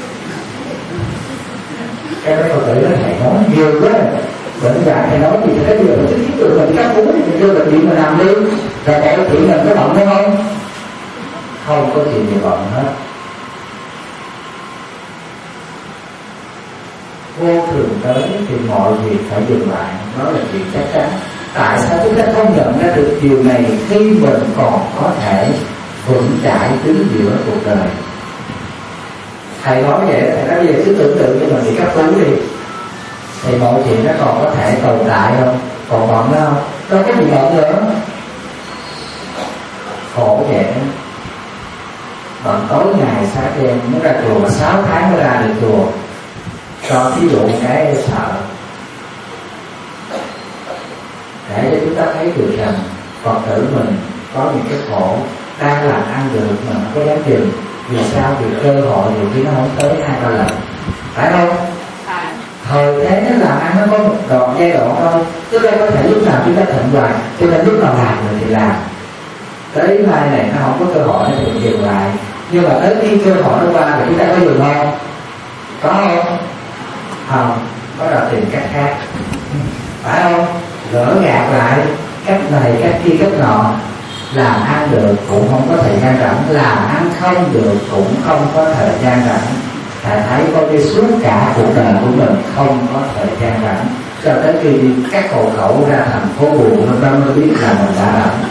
Cái đó Phật tử đó thầy nói nhiều quá. Bệnh dạy thầy nói gì thì cái điều mình cứ thiết được mình đi cấp cứu thì mình vô bệnh viện mình làm đi. Rồi mọi chuyện mình có bận hay không? Không có chuyện gì bận hết. Vô thường tới thì mọi việc phải dừng lại, đó là chuyện chắc chắn. Tại sao chúng ta không nhận ra được điều này khi mình còn có thể vững chãi đứng giữa cuộc đời? Thầy nói vậy, thầy nói vậy cứ tưởng tượng như mình bị cấp cứu đi, thì mọi chuyện nó còn có thể tồn tại không? Còn bận không? Đâu có gì bận nữa. Khổ vậy. Bận tối ngày sáng đêm mới ra chùa mà sáu tháng mới ra được chùa. Cho thí dụ cái sợ để cho chúng ta thấy được rằng Phật tử mình có những cái khổ đang làm ăn được mà không có dám dừng. Vì sao? Vì cơ hội nhiều khi nó không tới hai ba lần, phải không? Thời thế nó làm ăn nó có một đoạn giai đoạn thôi, chứ đây có thể lúc nào chúng ta thịnh vượng, cho nên lúc nào làm rồi thì làm. Tới mai này nó không có cơ hội nó thì dừng lại, nhưng mà tới khi cơ hội nó qua thì chúng ta có dừng không? Có không? Không, có là tìm cách khác, phải không? Lỡ gạt lại cách này cách kia cách nọ, làm ăn được cũng không có thời gian rảnh, làm ăn không được cũng không có thời gian rảnh. Thầy thấy có đi suốt cả cuộc đời của mình không có thời gian rảnh, cho tới khi các hộ khẩu ra thành phố buồn nó mới biết là mình đã rảnh.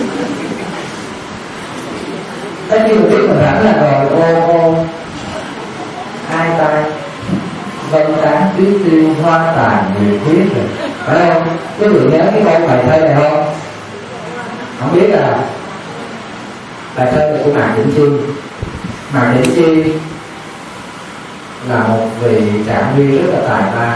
Tất nhiên mình biết mình rảnh là rồi, ô ô hai tay vân tán tuyết tiêu hoa tàn nhiều khuyết rồi, phải không? Quý vị nhớ cái câu bài thơ này không? Không biết à? Bài thơ này của Mạc Đỉnh Chi. Mạc Đỉnh Chi là một vị trạng viên rất là tài ba.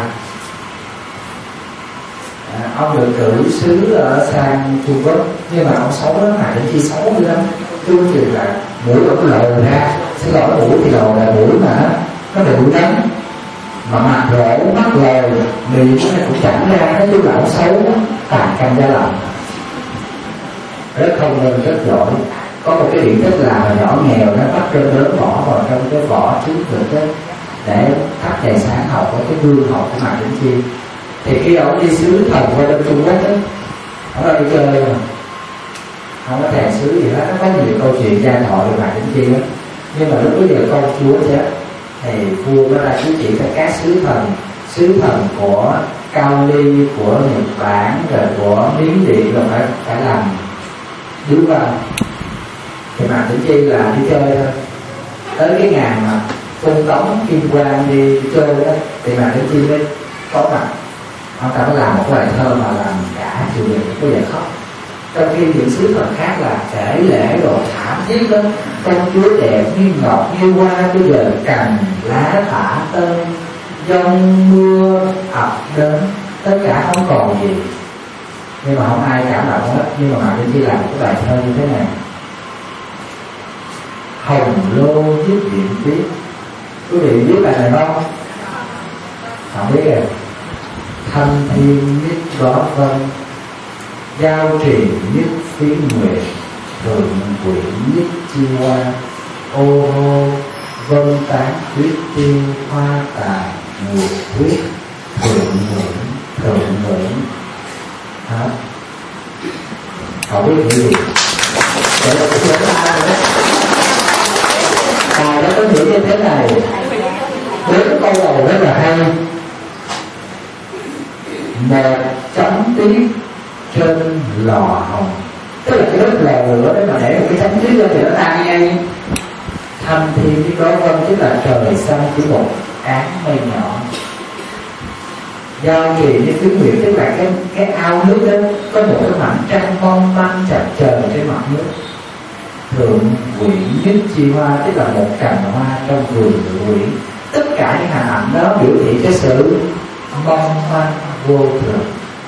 À, ông được cử sứ ở sang Trung Quốc, nhưng mà ông xấu lắm, Mạc Đỉnh Chi xấu dữ lắm. Trung thì là mũi ông lầu ra, xin lỗi mũi thì lầu là mũi mà nó bụi nắng, mà mặt rỗ mắt lồi miệng nó cũng chẳng ra, nó chú lão xấu tàn canh gia lòng, rất thông minh rất giỏi. Có một cái điện tích là nhỏ nghèo nó bắt trên lớn bỏ vào trong cái vỏ trứng vịt đó để thắp đèn sáng học ở cái gương học của Mạc Đỉnh Chi. Thì khi ông đi xứ thần qua bên Trung Quốc đó, ông ra đi chơi mà không có thèm xứ gì hết. Nó có nhiều câu chuyện gia thoại về Mạc Đỉnh Chi đó, nhưng mà lúc bây giờ công chúa chết thì vua nó ra chú chỉ cho các sứ thần, sứ thần của Cao Ly, của Nhật Bản, rồi của Miến Điện là phải phải làm đứa văn. Thì Mạc Đỉnh Chi là đi chơi thôi. Tới cái ngày mà Tôn Tống Kim Quang đi chơi đó thì Mạc Đỉnh Chi mới có mặt. Ông ta mới làm một bài thơ mà làm cả triều đình có vẻ khóc. Trong khi những sứ thần khác là kể lễ đồ thảm thiết lắm, công chúa đẹp như ngọc như hoa, bây giờ cành lá thả tơi, giông mưa ập đến, tất cả không còn gì. Nhưng mà không ai cảm động hết. Nhưng mà Mạc Đỉnh Chi làm một cái bài thơ như thế này: Hồng lô viết điện viết. Quý vị biết bài này không? Không biết rồi. Thanh thiên nhất đó vân, giao trì nhất phiến nguyệt, thượng quyển nhất chi hoa, ô hô vân tán tuyết tiêu hoa tàn nguyệt huyết, thượng nguyện thượng nguyện. Hả? Không biết cái gì. Vậy là cũng lớn ai rồi đấy. Bài đó có nghĩa như thế này, bốn câu đầu rất là hay. Một chấm tiết trên lò hồng, tức là cái lớp lò lửa đấy mà để một cái chấm tiết lên thì nó tan ngay. Thâm thiên cái đó vân, tức là trời xanh chỉ một áng mây nhỏ. Do gì như tiếng Việt, tức là cái cái ao nước đó có một cái mảnh trăng mong manh chập chờn trên mặt nước. Thượng quyển nhất chi hoa, tức là một cành hoa trong vườn thượng quyển. Tất cả những hình ảnh đó biểu thị cái sự mong manh vô thường.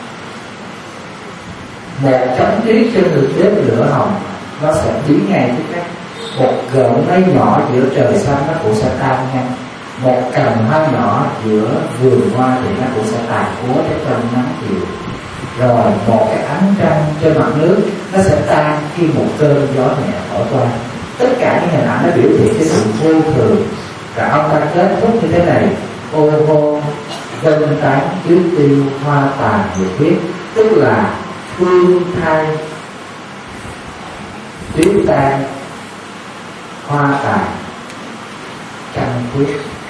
Một chấm tiết trên được bếp lửa hồng, nó sẽ biến ngay tức khắc. Một gợn mây nhỏ giữa trời xanh nó cũng sẽ tan nhanh. Một cành hoa nhỏ giữa vườn hoa thì nó cũng sẽ tàn úa trong trong nắng chiều. Rồi một cái ánh trăng trên mặt nước nó sẽ tan khi một cơn gió nhẹ thổi qua. Tất cả những hình ảnh nó biểu thị cái sự vô thường. Và ông ta kết thúc như thế này: ô hô vân tán chiếu tiêu hoa tàn nhiệt huyết, tức là phương thai chiếu tan hoa tàn trăng huyết.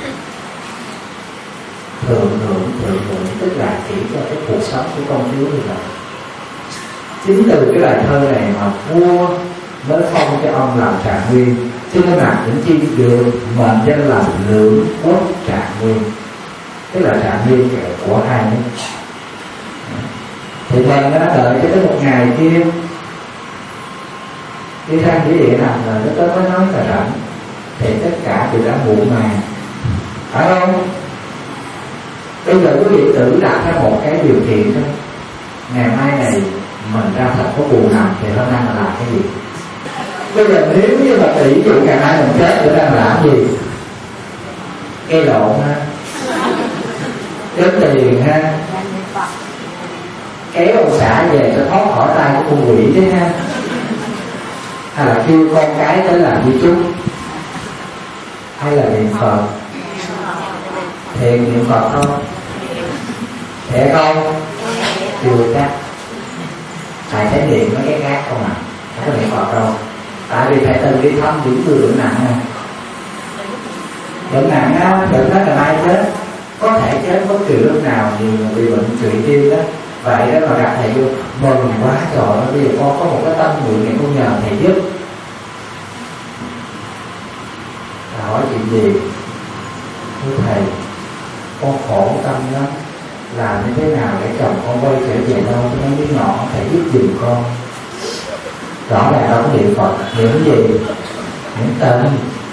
Thượng hưởng thượng hưởng tức là chỉ cho cái cuộc sống của công chúa như vậy. Chính từ cái bài thơ này mà vua mới phong cho ông làm trạng nguyên, chứ nó làm những chi được mệnh danh là lưỡng quốc trạng nguyên, tức là trạng nguyên của hai nước. Thì mình nó đợi cho tới một ngày kia đi sang chỉ địa nào rồi nó tới mới nói là rảnh, thì tất cả đều đã muộn màng, phải không? Bây giờ quý vị tự đặt ra một cái điều kiện thôi. Ngày mai này mình ra thành phố Bù Nằm thì hôm nay mình làm cái gì? Bây giờ nếu như mà tỷ dụ ngày mai mình chết thì đang làm gì? Cây lộn ha, đếm tiền ha, kéo ông xã về cho thoát khỏi tay của con quỷ đấy ha, hay là kêu con cái tới làm di chúc, hay là niệm Phật. Thiền niệm Phật không? Thiệt không? Chưa chắc. Thầy thấy niệm mấy cái khác không à? Không có niệm Phật đâu. Tại vì thầy từng đi thăm những người bệnh nặng nè. Bệnh nặng á, bệnh đó là ai chết? Có thể chết bất kỳ lúc nào vì bị bệnh trụy tim đó. Vậy đó mà gặp thầy vô, mừng quá trời ơi, bây giờ con có một cái tâm nguyện này con nhờ thầy giúp. Thầy hỏi chuyện gì? Thưa thầy, con khổ tâm lắm, làm như thế nào để chồng con quay trở về đâu cho nó biết ngọn, thầy giúp giùm con. Rõ ràng đâu có niệm Phật, niệm cái gì? Niệm tình.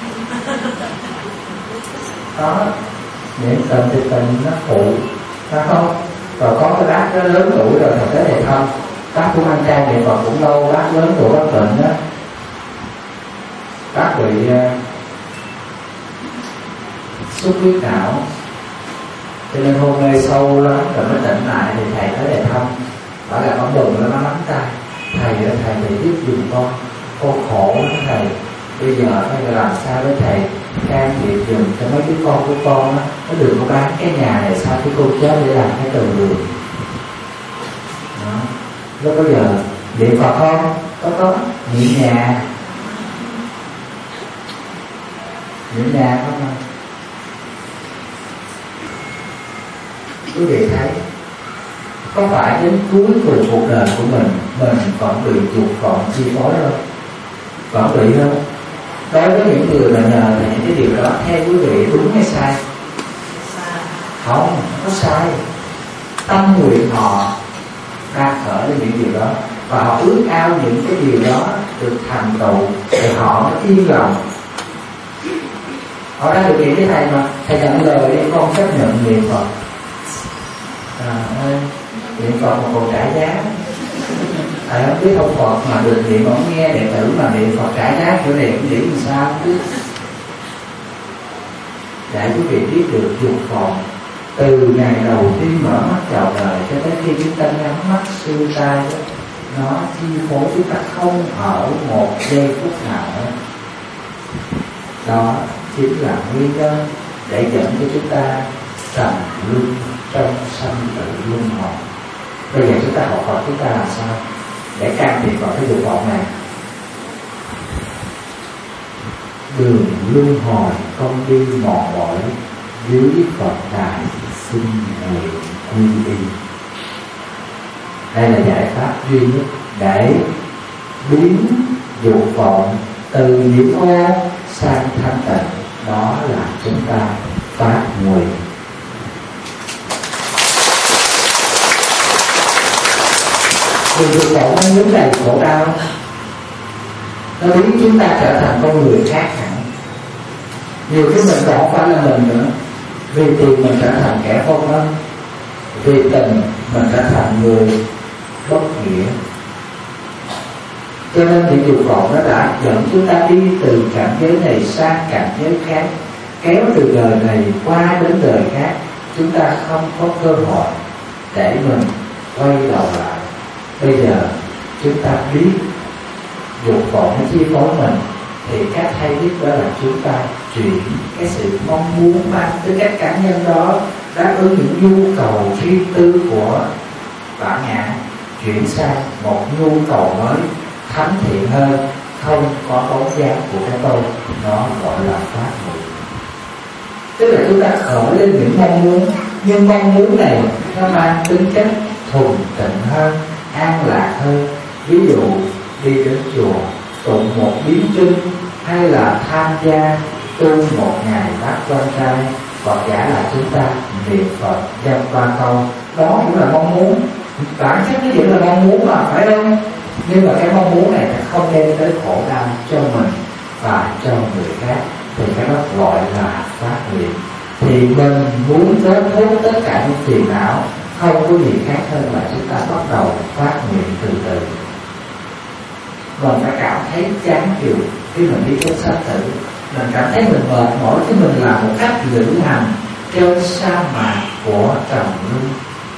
Đó, niệm tình thì tình nó phụ, phải không? Rồi có cái bác nó lớn tuổi rồi thầy tới thầy thăm, bác cũng ăn chay niệm Phật cũng lâu, bác lớn tuổi bác bệnh đó, bác bị uh, xuất huyết não, cho nên hôn mê sâu lắm rồi mới tỉnh lại thì thầy tới thầy thăm, bảo là ông đừng nó nắm tay, thầy ơi thầy thầy giúp giùm con, con khổ lắm thầy, bây giờ phải làm sao để thầy can thiệp giùm cho mấy đứa con của con á, nó đừng có bán cái nhà này sao cái cô chết để làm cái từ đường. Đó. Lúc bây giờ niệm Phật không? Có có niệm nhà, niệm nhà không? Quý vị thấy có phải đến cuối cùng cuộc đời của mình mình vẫn bị dục vọng chi phối không? Vẫn bị không? Đối với những người mà nhờ thì những cái điều đó theo quý vị đúng hay sai? Không, không có sai. Tâm nguyện họ đang khởi lên những điều đó và họ ước ao những cái điều đó được thành tựu thì họ mới yên lòng. Họ đã thực hiện cái thầy mà thầy nhận lời đi con chấp nhận niệm Phật. À, niệm Phật mà còn trả giá. Thầy không biết ông Phật mà được niệm, ông nghe đệ tử mà niệm Phật trả giá kiểu này cũng nghĩ làm sao chứ. Để quý vị biết được dục vọng từ ngày đầu tiên mở mắt chào đời cho tới khi chúng ta nhắm mắt xuôi tay đó, nó chi phối chúng ta không ở một giây phút nào nữa. Đó chính là nguyên nhân để dẫn cho chúng ta trầm luân trong sanh tử luân hồi. Bây giờ chúng ta học Phật chúng ta làm sao để can thiệp vào cái dục vọng này? đường luân hồi không đi mòn mỏi, dưới Phật đài xin nguyện quy y. Đây là giải pháp duy nhất để biến dục vọng từ nhiễm ô sang thanh tịnh, đó là chúng ta phát nguyện. Vì dục vọng nó nhúng đầy khổ đau, nó biến chúng ta trở thành con người khác hẳn. Nhiều khi mình còn không phải là mình nữa. Vì tiền mình trở thành kẻ vô ân, vì tình mình trở thành người bất nghĩa. Cho nên những dục vọng nó đã dẫn chúng ta đi từ cảnh giới này sang cảnh giới khác, kéo từ đời này qua đến đời khác. Chúng ta không có cơ hội để mình quay đầu lại. Bây giờ chúng ta biết dục vọng nó chi phối mình, thì cách hay nhất đó là chúng ta chuyển cái sự mong muốn mang tới các cá nhân đó đáp ứng những nhu cầu riêng tư của bản ngã, chuyển sang một nhu cầu mới thánh thiện hơn, không có bóng dáng của cái tôi, nó gọi là phát nguyện. Tức là chúng ta khởi lên những mong muốn, nhưng mong muốn này nó mang tính chất thuần tịnh hơn, an lạc hơn. Ví dụ đi đến chùa tụng một biến kinh, hay là tham gia tu một ngày bát quan trai, hoặc giả là chúng ta niệm Phật dăm ba câu, đó cũng là mong muốn. Bản chất nó vẫn là mong muốn mà, phải không? Nhưng mà cái mong muốn này không đem tới khổ đau cho mình và cho người khác, thì cái đó gọi là phát nguyện. Thì mình muốn kết thúc tất cả những phiền não, không có gì khác hơn là chúng ta bắt đầu phát nguyện từ từ. Mình phải cảm thấy chán chường khi mình đi trong sanh tử, mình cảm thấy mình mệt mỏi khi mình làm một cách lữ hành trên sa mạc của trầm luân.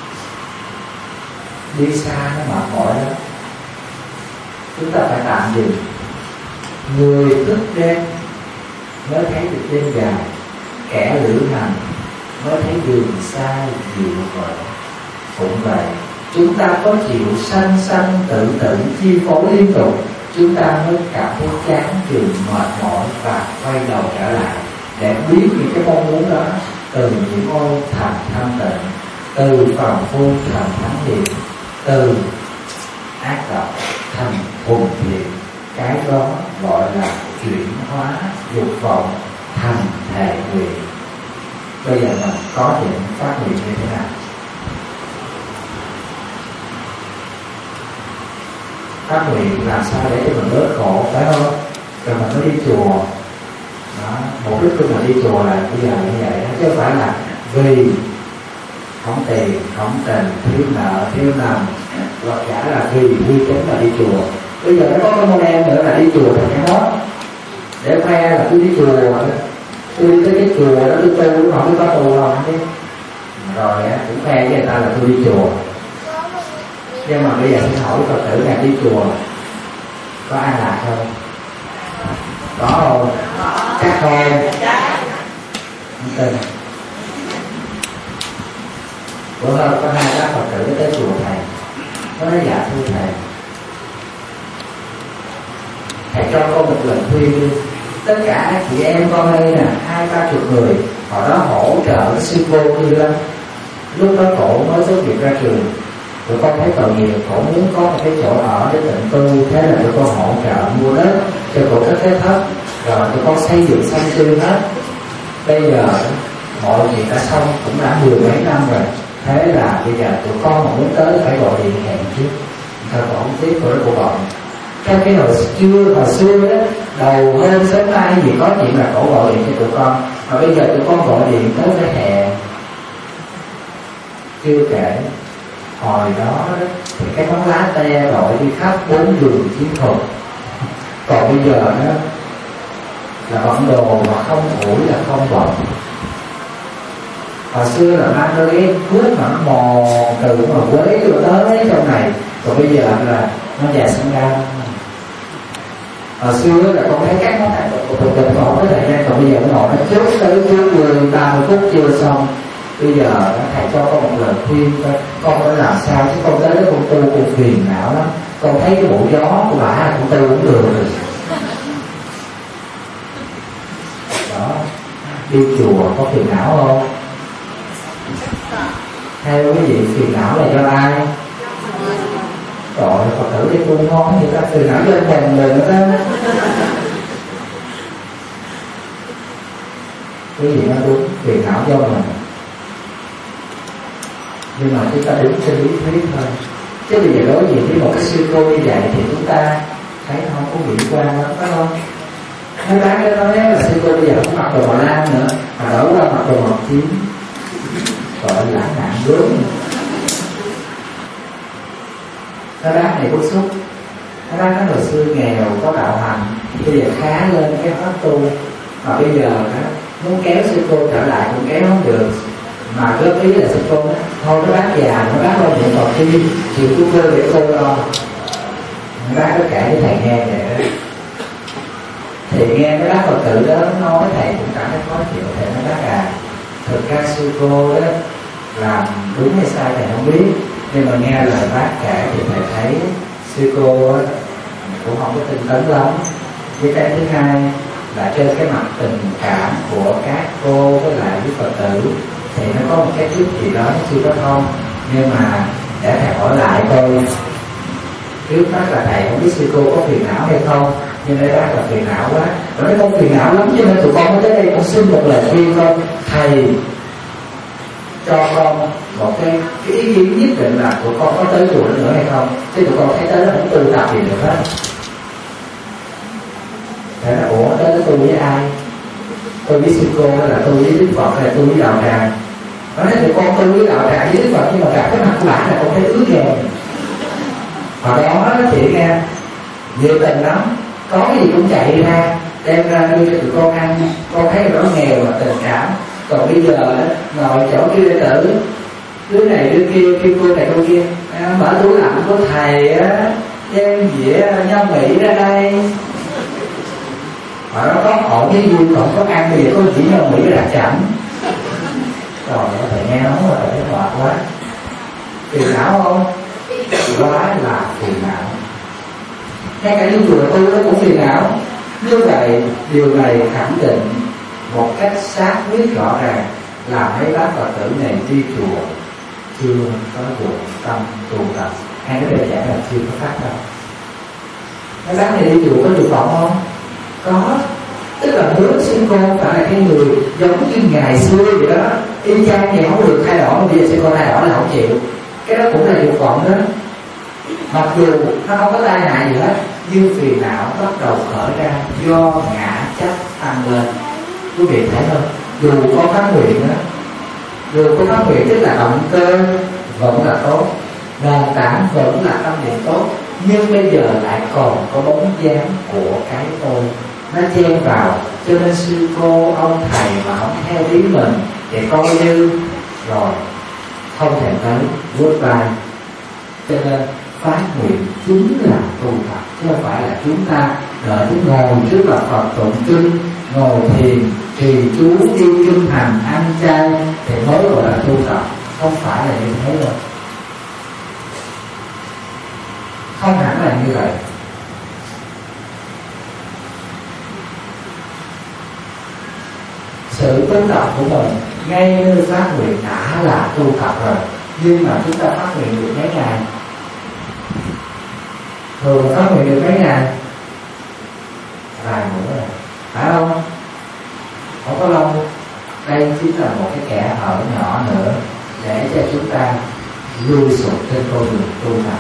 Đi xa nó mệt mỏi lắm, chúng ta phải tạm dừng. Người thức đêm mới thấy được đêm dài, kẻ lữ hành mới thấy đường xa dịu vợi. Cũng vậy, chúng ta có chịu sanh sanh tử tử chi phối liên tục, chúng ta mới cảm thấy chán chường mệt mỏi và quay đầu trở lại để biến những cái mong muốn đó từ nhiễm ô thành thanh tịnh, từ phàm phu thành thánh thiện, từ ác độc thành thuần thiện. Cái đó gọi là chuyển hóa dục vọng thành thệ nguyện. Bây giờ mình có những phát nguyện như thế nào? Phát nguyện làm sao để cho mình bớt khổ, phải không? Rồi mình mới đi chùa. Đó, mục đích của mình đi chùa là bây giờ như vậy, chứ không phải là vì không tiền, không tình, thiếu nợ, thiếu nằm, hoặc giả là vì uy tín mà đi chùa. Bây giờ nó có cái model nữa là đi chùa thành cái hót, để khoe là tôi đi chùa, tôi đi tới cái chùa đó tôi tu, tôi không biết có tu không chứ. Rồi cũng khoe với người ta là tôi đi chùa. Nhưng mà bây giờ xin hỏi Phật tử này đi chùa có an lạc không? Có không? Chắc không? Không tin. Bữa hôm có hai bác Phật tử tới chùa thầy, có nói dạ thưa thầy, thầy cho con một lời khuyên đi. Tất cả chị em con đây nè, hai ba chục người, họ đó hỗ trợ cái sư cô kia lắm. Lúc đó cổ mới tốt nghiệp ra trường, tụi con thấy tội nghiệp, cổ muốn có một cái chỗ ở để tịnh tu, thế là tụi con hỗ trợ mua đất cho cổ cất cái thấp, rồi tụi con xây dựng xong xuôi hết. Bây giờ mọi việc đã xong, cũng đã mười mấy năm rồi, thế là bây giờ tụi con mà muốn tới phải gọi điện hẹn trước, sao cổ không tiếp, cổ đó cổ gọi. Trong cái hồi xưa, hồi xưa đó, đầu hôm sớm mai gì có chuyện là cổ gọi điện cho tụi con, mà bây giờ tụi con gọi điện tới phải hẹn. Chưa kể hồi đó thì cái bóng lá te đội đi khắp bốn đường chiến thuật, còn bây giờ đó là bận đồ mà không ủi là không bận. Hồi xưa là mang đôi cái cuốc mà nó mòn từ mà quế rồi tới trong này, còn bây giờ là nó dài sang ra. Hồi xưa là con thấy các món này tục tục còn có thời gian, còn bây giờ nó ngồi nó trước tới trước mười ba mươi phút chưa xong. Bây giờ thầy cho con một lời khuyên, con phải làm sao, chứ con tới đó con tu con phiền não lắm. Con thấy cái bộ gió của bà con tu cũng được rồi. đi chùa có phiền não không? Theo quý vị phiền não là do ai? Trời, Phật tử đi tu ngon thì ta phiền não do mình người nữa đó. Quý vị nói đúng, phiền não do mình. Nhưng mà chúng ta đứng trên lý thuyết thôi. Chứ bây giờ đối diện với một cái sư cô như vậy thì chúng ta thấy không có nghĩ quan lắm, phải không? Mấy bác đó nói là sư cô bây giờ không mặc đồ màu lam nữa, mà đổi qua mặc đồ màu tím, gọi lãng nạn gớm. Mấy bác này bức xúc. Mấy bác nói hồi xưa nghèo có đạo hành, bây giờ khá lên cái pháp tu, mà bây giờ đó, muốn kéo sư cô trở lại cũng kéo không được. Mà góp ý là sư cô đó, thôi các bác già, các bác lo niệm Phật đi, chịu của cô để cô lo. Các bác có kể với thầy nghe vậy đó. Thì nghe mấy bác Phật tử đó nói, thầy cũng cảm thấy khó chịu. Thầy nói bác à, thực ra sư cô đó làm đúng hay sai thầy không biết, nhưng mà nghe lời bác kể thì thầy thấy sư cô cũng không có tinh tấn lắm. Với cái thứ hai là trên cái mặt tình cảm của các cô với lại với Phật tử thì nó có một cái chút gì đó nó chưa có thông. Nhưng mà để thầy hỏi lại coi, trước mắt là thầy không biết sư cô có phiền não hay không, nhưng đây bác là phiền não quá, và nó không phiền não lắm, cho nên tụi con có tới đây con xin một lời khuyên con, thầy cho con một cái, cái ý kiến nhất định là tụi con có tới chùa nữa hay không, chứ tụi con thấy tới đó không tu tập gì được hết. Thầy nói ủa tới đó tu với ai? Tôi với sư cô hay là tôi với Đức Phật hay là tôi với đạo tràng? Nói là tụi con tôi với đạo tràng với Đức Phật, nhưng mà gặp cái mặt của bạn là con thấy ướt rồi. Hồi đó chị nghe nhiệt tình lắm, có cái gì cũng chạy ra đem ra đưa cho tụi con ăn. Con thấy rõ nghèo mà tình cảm. Còn bây giờ ngồi chỗ kia đệ tử, đứa này đứa kia, kêu cô này cô kia, à, mở tủ lạnh của thầy á, đem dĩa nhau Mỹ ra đây. Mà nó có họ với vui còn có ăn, bây giờ có chỉ nhau Mỹ là chảnh. Rồi có thể nghe nói là thấy mệt quá. Phiền não không? Quá là phiền não. Ngay cả những người tu nó cũng phiền não. Như vậy điều này khẳng định một cách xác quyết rõ ràng là mấy bác Phật tử này đi chùa chưa có được tâm tu tập. Hay nói đơn giản là chưa có phát đâu. Mấy bác này đi chùa có dục vọng không? Có. Tức là muốn sinh con phải là cái người giống như ngày xưa vậy đó, y chang thì không được thay đổi, bây giờ sinh con thay đổi là không chịu. Cái đó cũng là dục vọng đó. Mặc dù nó không có tai hại gì hết, nhưng phiền não bắt đầu khởi ra do ngã chấp tăng lên. Quý vị thấy không? Dù có phát nguyện đó, dù có phát nguyện tức là động cơ vẫn là tốt, nền tảng vẫn là tâm niệm tốt, nhưng bây giờ lại còn có bóng dáng của cái tôi nó chen vào, cho nên sư cô ông thầy mà không theo ý mình thì coi như rồi không thèm tới vút vai. Cho nên phát nguyện chính là tu tập, chứ không phải là chúng ta đợi đến ngồi trước là Phật tụng kinh, ngồi thiền trì chú đi kinh hành ăn chay thì mới gọi là tu tập. Không phải là như thế đâu, không hẳn là như vậy. Sự tu tập của mình ngay nơi phát nguyện đã là tu tập rồi, nhưng mà chúng ta phát nguyện được mấy ngày? Thường phát nguyện được mấy ngày? Vài bữa rồi, phải không? Không có lâu. Đây chính là một cái kẽ hở nhỏ nữa để cho chúng ta lui sụp trên con đường tu tập.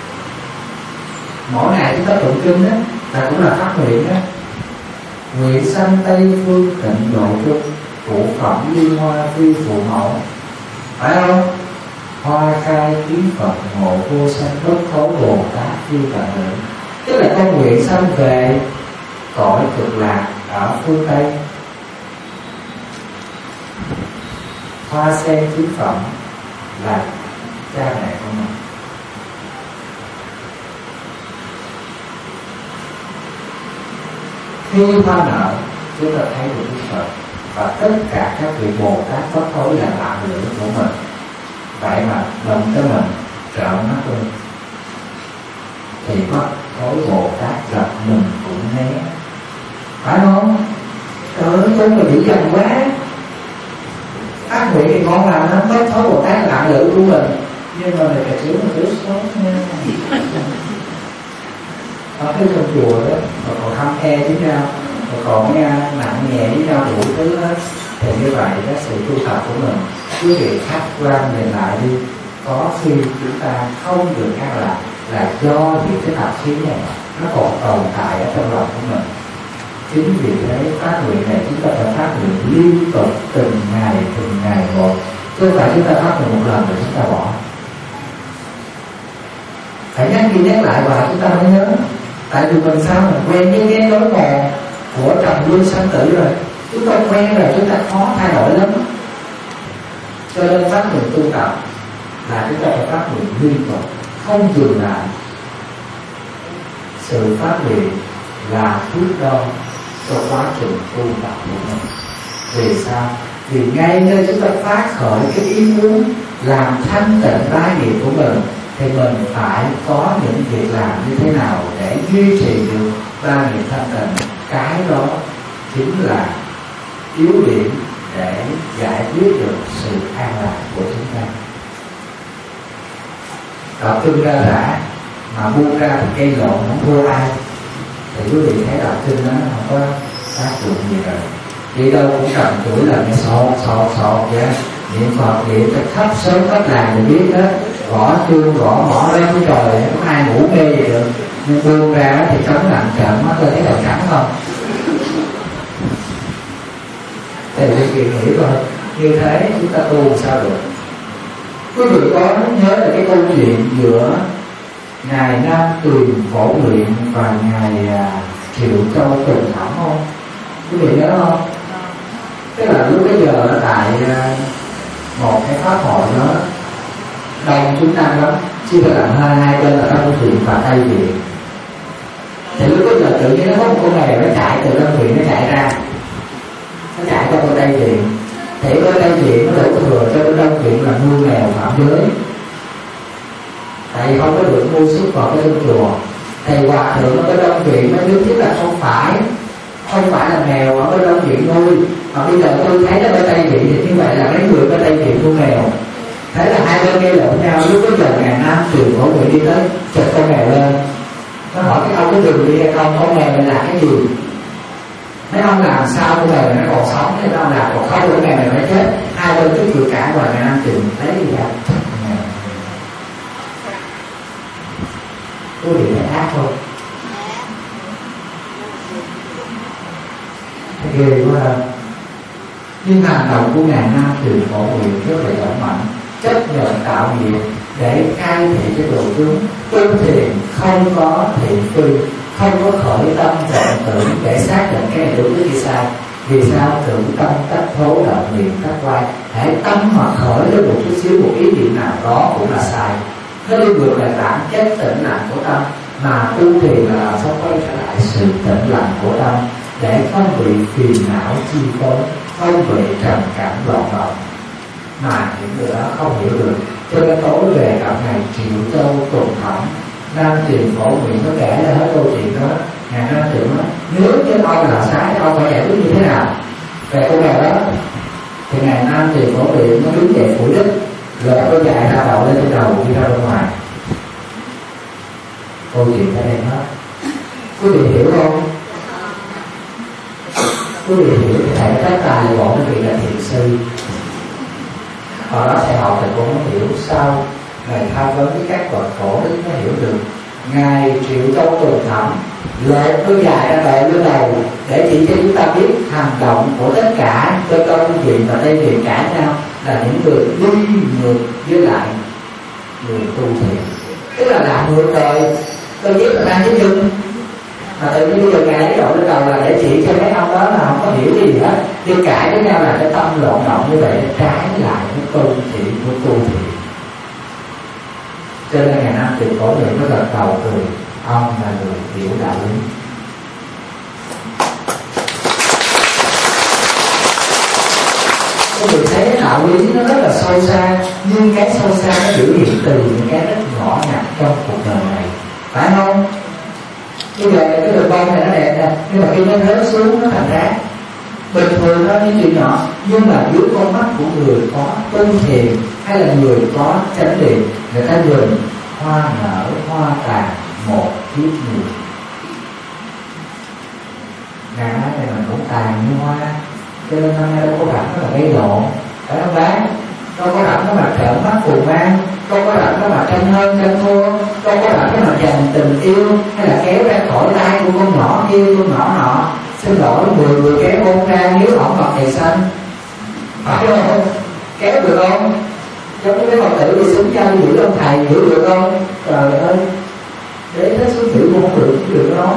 Mỗi ngày chúng ta tụng kinh đó là cũng là phát nguyện đó. Nguyện sanh Tây phương tịnh độ chung, phụ phẩm liên hoa phi phụ mẫu. Phải không? Hoa khai kiến Phật ngộ vô sanh bất thấu Bồ Tát phi tận hưởng. Tức là con nguyện sanh về cõi cực lạc ở phương Tây. Hoa sen kiến phẩm là cha mẹ của mình. Khi hoa nở chúng ta thấy được Đức Phật và tất cả các vị Bồ Tát bất thối là bạn lữ của mình. Vậy mà đồng tới mình trợ mắt lên thì bất thối Bồ Tát gặp mình cũng né. Phải không? Trời ơi, tôi mà bị dằn quá. Phát nguyện thì con làm nó mới thối một cái lạng lự của mình, nhưng mà mình phải chịu một chút sốt nha. Ở cái trong chùa đó mà còn khăm khe với nhau, mà còn nặng nhẹ với nhau đủ thứ hết, thì như vậy cái sự tu tập của mình, quý vị khách quan nhìn lại đi, có khi chúng ta không được an lạc là do những cái tập khí này nó còn tồn tại ở trong lòng của mình. Chính vì thế phát nguyện này chúng ta phải phát nguyện liên tục từng ngày từng ngày một, chứ không phải chúng ta phát nguyện một lần rồi chúng ta bỏ. Phải nhắc đi nhắc lại và chúng ta mới nhớ. Tại vì mình sao mình quen với cái lối mòn của trần luân sanh tử rồi, chúng ta quen rồi chúng ta khó thay đổi lắm. Cho nên phát nguyện tu tập là chúng ta phải phát nguyện liên tục, không dừng lại. Sự phát nguyện là thước đo cho quá trình tu tập của mình. Vì sao? Vì ngay nơi chúng ta phát khởi cái ý muốn làm thanh tịnh bá nghiệp của mình, thì mình phải có những việc làm như thế nào để duy trì được ba nghiệp thanh tịnh. Cái đó chính là yếu điểm để giải quyết được sự an lạc của chúng ta. Đọc kinh ra rã mà buông ra thì cây lộn không thua ai, thì quý vị thấy đọc kinh đó không có tác dụng gì rồi. Đi đâu cũng cầm chuỗi là nghe sọt sọt sọt vậy, niệm Phật niệm cho khắp sớm khắp làng thì biết hết, gõ chuông gõ mỏ lên cái trời không ai ngủ mê gì được. Nhưng buông ra thì chống lạnh trợn mắt lên thấy đầu trắng không? Thì quý vị nghĩ coi, như thế chúng ta tu sao được? Quý vị có nhớ là cái câu chuyện giữa ngài Nam Tuyền Phổ Luyện và ngài Triệu Châu Tùng Thẩm không? Quý vị nhớ không? Tức là lúc bây giờ tại một cái pháp hội đó đông chúng ta lắm, chỉ phải làm hai hai bên là Đông Viện và Tây Viện. Thì lúc bây giờ tự nhiên nó có một con mèo nó chạy từ Đông Viện nó chạy ra, nó chạy qua bên Tây Viện. Thì bên Tây Viện nó đổ thừa cho bên Đông Viện là nuôi mèo phạm giới. Tại vì không có được mua xuất vào cái trong chùa. Thầy hòa thượng ở bên Đông Viện nó nhất thiết là không phải không phải là mèo ở bên Đông Viện nuôi, mà bây giờ tôi thấy nó bên Tây Viện thì như vậy là mấy người bên Tây Viện nuôi mèo. Thế là hai bên gây lộn nhau. Lúc bây giờ ngài Nam Tuyền Phổ Luyện đi tới chụp con mèo lên, nó hỏi cái ông có đường đi hay không, con mèo này là cái gì? Mấy ông làm sao con mèo này nó còn sống, mấy ông làm còn không con mèo này phải chết. Hai bên cứ cự cãi và ngài Nam Tuyền lấy gì vậy? Quý vị thấy ác không? Ghê quá ha. Nhưng hành động của ngài Nam Tuyền Phổ Luyện rất là dũng mạnh, chấp nhận tạo nghiệp để cai thị cái đồ tướng, tu thiền không có thiện phi, không có khởi tâm vọng tưởng để xác định cái này đúng cái gì sai. Vì sao? Tưởng tâm tách thố động niệm tách quay. Hãy tâm mà khởi lên một chút xíu một ý niệm nào đó cũng là sai. Nó đi ngược lại bản chất tĩnh lặng của tâm. Mà tu thiền là sao quay trở lại sự tĩnh lặng của tâm, để không bị phiền não chi phối, không bị trầm cảm loạn động. Mà những người đó không hiểu được. Cho nên tối về gặp ngày Triệu Châu Tùng Thẩm, Nam Tuyền Phổ Luyện nó kể ra hết câu chuyện đó. Ngài Nam Tuyền nói, nếu như ông là sai, ông phải giải quyết như thế nào về câu này đó? Thì ngài Nam Tuyền Phổ Luyện nó đứng dậy phủi đích, rồi nó chạy ra đầu lên trên đầu đi ra bên ngoài. Câu chuyện ở đây hết. Quý vị hiểu không? Quý vị hiểu thì thầy các tài bọn quý vị là thiền sư. Họ đó thầy học thì cũng không hiểu sao ngài tham vấn với các bậc cổ đức mới hiểu được. Ngài Triệu Châu Tùng Thẩm lột đôi dài ra đời lên đầu để chỉ cho chúng ta biết hành động của tất cả bên Đông Viện và Tây Viện cãi nhau là những người đi ngược với lại người tu thiền, tức là làm ngược đời. Tôi biết là đang với chân mà tự nhiên bây giờ ngài lấy độ lên đầu là để chỉ cho mấy ông đó là không có hiểu cái gì hết, đi cãi với nhau là cái tâm lộn động như vậy, trái lại cái tu thiện của tu thiện. Cho nên ngày Nam Tuyền Phổ Luyện nó gật đầu cười, ông là người hiểu đạo lý. Có người thấy đạo lý nó rất là sâu xa, nhưng cái sâu xa nó biểu hiện từ những cái rất nhỏ nhặt trong cuộc đời này, phải không? Bây giờ cái đường bông này nó đẹp nè, nhưng mà khi nó rớt xuống nó thành rác. bình thường thôi, những chuyện nhỏ, nhưng mà dưới con mắt của người có tu thiền hay là người có chánh niệm, người ta nhìn hoa nở hoa tàn một kiếp người. Ngày nay này mình cũng tàn như hoa, cho nên năm nay đâu có rảnh nó là gây lộn, phải không bác? Đâu có rảnh nó mà trợn mắt phù mang, đâu có rảnh nó mà tranh hơn tranh thua, đâu có rảnh nó mà dành tình yêu hay là kéo ra khỏi tay của con nhỏ kia con nhỏ nọ. Xin lỗi, mười người kéo con ra nếu ổng mặc thầy xanh, phải không? Kéo được không? Giống như cái Phật tử đi xuống chân giữ ông thầy giữ được không? Trời ơi, để thế xuống giữ cũng không được, cũng được nói.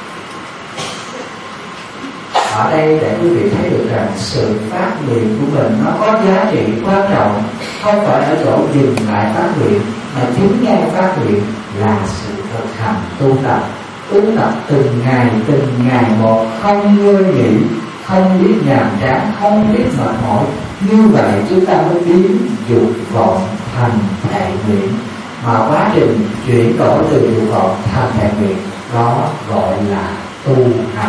Ở đây để quý vị thấy được rằng sự phát nguyện của mình nó có giá trị quan trọng, không phải ở chỗ dừng lại phát nguyện, mà chính ngay phát nguyện là sự thực hành tu tập, tu tập từng ngày từng ngày một, không ngơi nghỉ, không biết nhàm chán, không biết mệt mỏi. Như vậy chúng ta mới biến dục vọng thành thệ nguyện, mà quá trình chuyển đổi từ dục vọng thành thệ nguyện đó gọi là tu hành.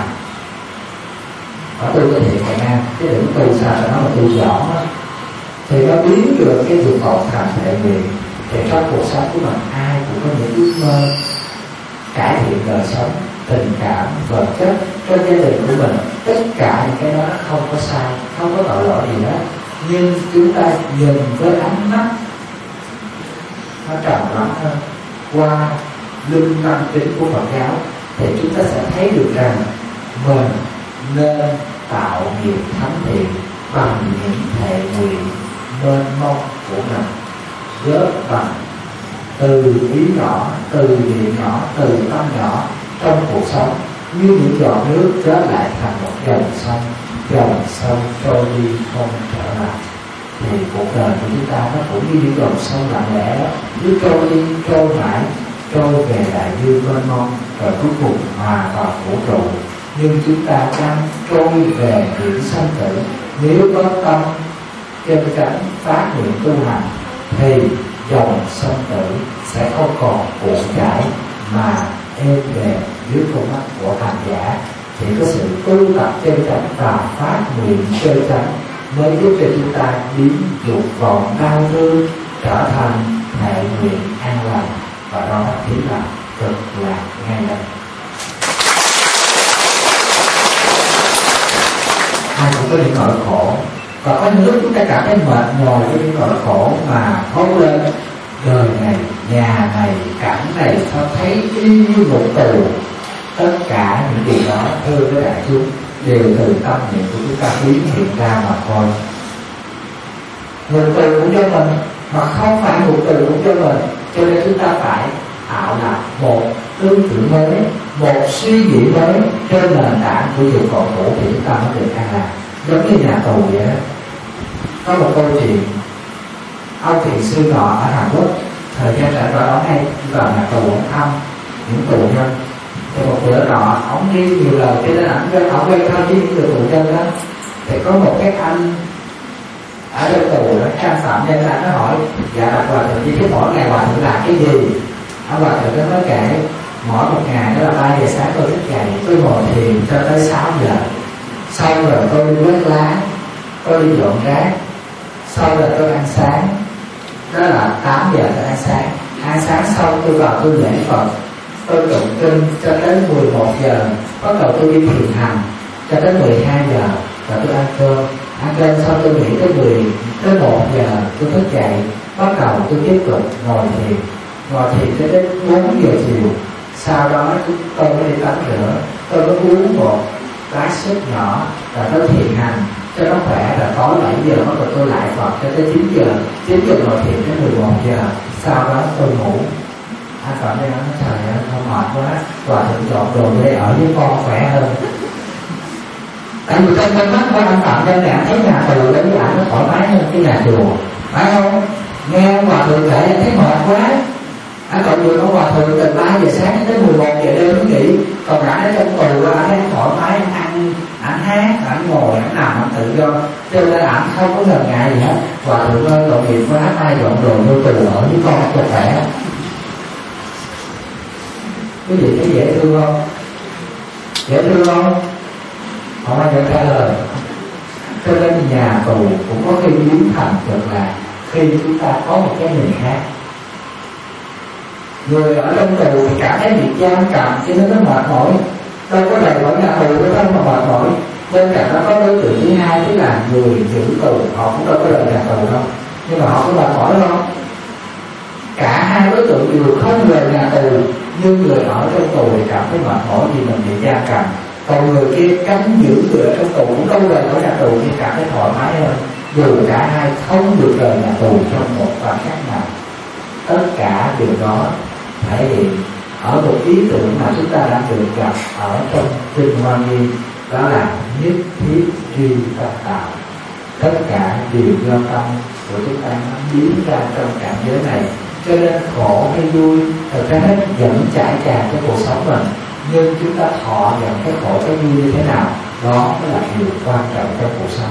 Ở tu có thiện Việt Nam, chứ đừng tu sao nó là tu giỏi đó. Thì nó biến được cái dục vọng thành thệ nguyện. Thì trong cuộc sống của mình ai cũng có những ước mơ cải thiện đời sống, tình cảm, vật chất trong gia đình của mình. Tất cả những cái đó nó không có sai, không có tội lỗi gì hết. Nhưng chúng ta nhìn với ánh mắt nó trầm lắng hơn qua linh năng tính của Phật giáo, thì chúng ta sẽ thấy được rằng mình nên tạo nghiệp thánh thiện bằng những thệ nguyện mênh mông của mình, góp bằng từ ý nhỏ, từ niệm nhỏ, từ tâm nhỏ trong cuộc sống, như những giọt nước trở lại thành một dòng sông, dòng sông trôi đi không trở lại. Thì cuộc đời của chúng ta nó cũng như những dòng sông lặng lẽ đó, cứ trôi đi trôi mãi, trôi về đại dương mênh mông, rồi cuối cùng hòa vào vũ trụ. Nhưng chúng ta đang trôi về biển sanh tử. Nếu có tâm chân chánh phát nguyện tu hành thì dòng sanh tử sẽ không còn cuộn chảy mà êm đềm dưới con mắt của hành giả. Chỉ có sự tu tập chân chánh và phát nguyện chân chánh mới giúp cho chúng ta biến dục vọng đau thương trở thành thệ nguyện an lành, và đó chính là cực lạc ngay đây. Ai cũng có những nỗi khổ, và có những lúc chúng ta cảm thấy mệt mỏi với những nỗi khổ mà thốt lên: đời này, nhà này, cảnh này sao thấy y như một tù. Tất cả những điều đó thưa với đại chúng đều từ tâm niệm của chúng ta biến hiện ra mà thôi. Một từ cũng cho mình mà không phải một từ cũng cho mình, cho nên chúng ta phải tạo lập một tư tưởng mới, một suy nghĩ mới trên nền tảng của dục vọng cũ thì chúng ta mới được an lạc. Giống như nhà tù vậy đó. Có một câu chuyện ông thiền sư nọ ở Hàn Quốc thời gian rảnh rỗi ông hay vào nhà tù ông thăm những tù nhân. Thì một bữa nọ ông đi nhiều lần cho nên ảnh ông quay thăm với những người tù nhân đó. Thì có một cái anh ở trong tù đó, can phạm nhân, anh nó hỏi: dạ bạch hòa thượng, chứ mỗi ngày hòa thượng làm cái gì? Ông hòa thượng nó nói kể mỗi một ngày đó là ba giờ sáng tôi thức dậy, tôi ngồi thiền cho tới sáu giờ, sau rồi tôi đi quét lá, tôi đi dọn rác, sau rồi tôi ăn sáng, đó là tám giờ tôi ăn sáng. Ăn sáng xong tôi vào tôi lễ Phật, tôi tụng kinh cho tới mười một giờ, bắt đầu tôi đi thiền hành cho tới mười hai giờ, và tôi ăn cơm. Ăn cơm xong tôi nghỉ tới mười tới một giờ tôi thức dậy, bắt đầu tôi tiếp tục ngồi thiền, ngồi thiền cho đến bốn giờ chiều. Sau đó tôi mới đi tắm rửa, tôi mới uống một lát súp nhỏ và tôi thiền hành cho nó khỏe. Là tối bảy giờ bắt đầu tôi lại Phật cho tới chín giờ, chín giờ ngồi thiền đến mười một giờ. Sau đó tôi ngủ. Anh Phạm đây nói: trời ơi không mệt quá, hòa thượng dọn đồ về đây ở với con khỏe hơn. Tại vì trong con mắt của anh Phạm nhân này thấy nhà tù đến với ảnh nó thoải mái hơn cái nhà chùa, phải không? Nghe ông hòa thượng kể anh thấy mệt quá. Anh còn vừa ông hòa thượng từ ba giờ sáng đến mười một giờ đêm mới nghỉ, còn rảnh ở trong tù anh thấy thoải mái, anh ăn, anh hát, anh ngồi, anh nằm, anh tự do, cho nên anh không có ngần ngại gì hết. Hòa thượng ơi tội nghiệp quá, ai dọn đồ vô tù ở với con cho khỏe. Quý vị thấy dễ thương không? Dễ thương không? Không ai được trả lời. nhà tù cũng có khi biến thành cực lạc khi chúng ta có một cái nhìn khác. Người ở trong tù thì cảm thấy bị giam cầm cho nên nó mệt mỏi, đâu có rời khỏi nhà tù để không mà mệt mỏi. Bên cạnh nó có đối tượng thứ hai, tức là người giữ tù, họ cũng đâu có rời nhà tù đâu, nhưng mà họ có mệt mỏi không? Cả hai đối tượng đều không rời nhà tù, nhưng người ở trong tù thì cảm thấy mệt mỏi vì mình bị giam cầm, còn người kia canh giữ người ở trong tù cũng không rời khỏi nhà tù thì cảm thấy thoải mái hơn, dù cả hai không được rời nhà tù trong một khoảnh khắc nào. Tất cả điều đó thể hiện ở một ý tưởng mà chúng ta đã được gặp ở trong kinh Hoa Nghiêm, đó là nhất thiết duy tập đạo. Tất cả đều do tâm của chúng ta nó biến ra trong cảnh giới này, cho nên khổ hay vui thật ra hết vẫn trải tràn trong cuộc sống mình, nhưng chúng ta thọ nhận cái khổ cái vui như thế nào, đó mới là điều quan trọng trong cuộc sống.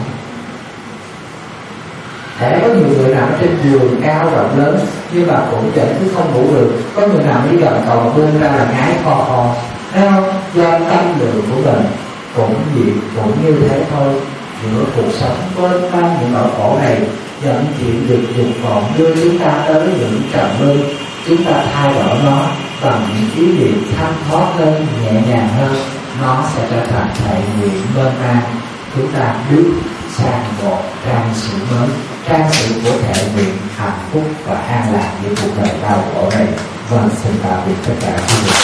Thể có nhiều người nằm trên giường cao rộng lớn nhưng mà cũng vẫn cứ không ngủ được, có người nằm đi gần cầu buông ra là ngái kho kho, thấy không? Do tâm lượng của mình cũng gì cũng như thế thôi. Giữa cuộc sống bên mang những nỗi khổ này, dẫn chuyện được dục vọng đưa chúng ta tới những trầm luân, chúng ta thay đổi nó bằng những ý niệm thanh thoát hơn, nhẹ nhàng hơn, nó sẽ trở thành thể nguyện bên mang chúng ta bước sang một trang sử mới, trang sử của thể nguyện hạnh phúc và an lạc với cuộc đời đau khổ này. Vâng, xin tạm biệt tất cả quý vị.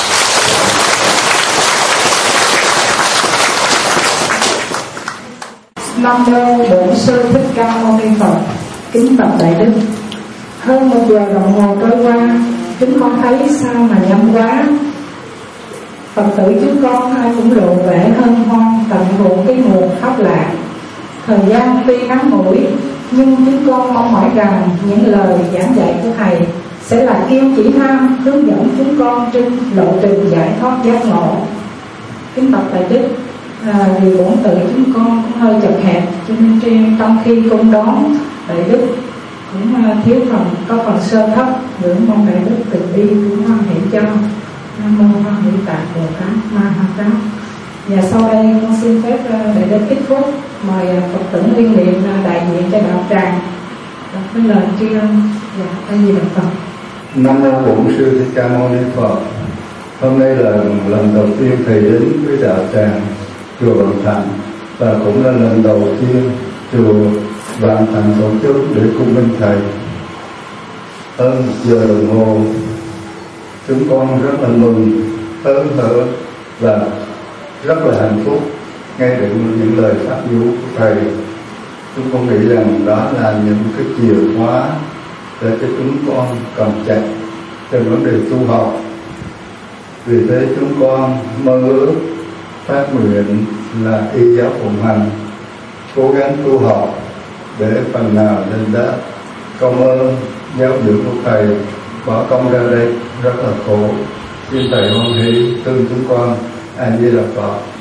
Nam mô Bổn Sư Thích Ca Mâu Ni Phật. Kính bạch đại đức, hơn một giờ đồng hồ trôi qua, chúng con thấy sao mà nhanh quá. Phật tử chúng con ai cũng lộ vẻ hân hoan tận hưởng cái nguồn pháp lạc. Thời gian tuy ngắn ngủi, nhưng chúng con mong mỏi rằng những lời giảng dạy của thầy sẽ là kim chỉ nam hướng dẫn chúng con trên lộ trình giải thoát giác ngộ. Kính bạch đại đức, à, vì bổn tự chúng con cũng hơi chật hẹp, cho nên trên trong khi cung đón đại đức cũng uh, thiếu phần, có phần sơ thấp, ngưỡng mong đại đức từ bi cũng hoan hỷ cho. Nam mô Hoan Hỷ Tạng Bồ Tát Ma Ha Tát. Và sau đây con xin phép uh, đại đức ít phút mời uh, Phật tử liên niệm uh, đại diện cho đạo tràng đọc cái lời tri ân. Dạ, A Di Đà Phật. Nam mô Bổn Sư Thích Ca Mâu Ni Phật. Hôm nay là lần đầu tiên thầy đến với đạo tràng chùa Vạn Thạnh, và cũng là lần đầu tiên chùa Vạn Thạnh tổ chức để cung minh thầy. Hơn một giờ đồng hồ, chúng con rất là mừng, hớn hở và rất là hạnh phúc nghe được những lời pháp dụ của thầy. Chúng con nghĩ rằng đó là những cái chìa khóa để cho chúng con cầm chặt trong vấn đề tu học. Vì thế chúng con mơ ước phát nguyện là y giáo phụng hành, cố gắng tu học để phần nào lên đáp công ơn giáo dưỡng của thầy. Bỏ công ra đây rất là khổ, xin thầy hoan hỷ thương chúng con. A Di Đà Phật.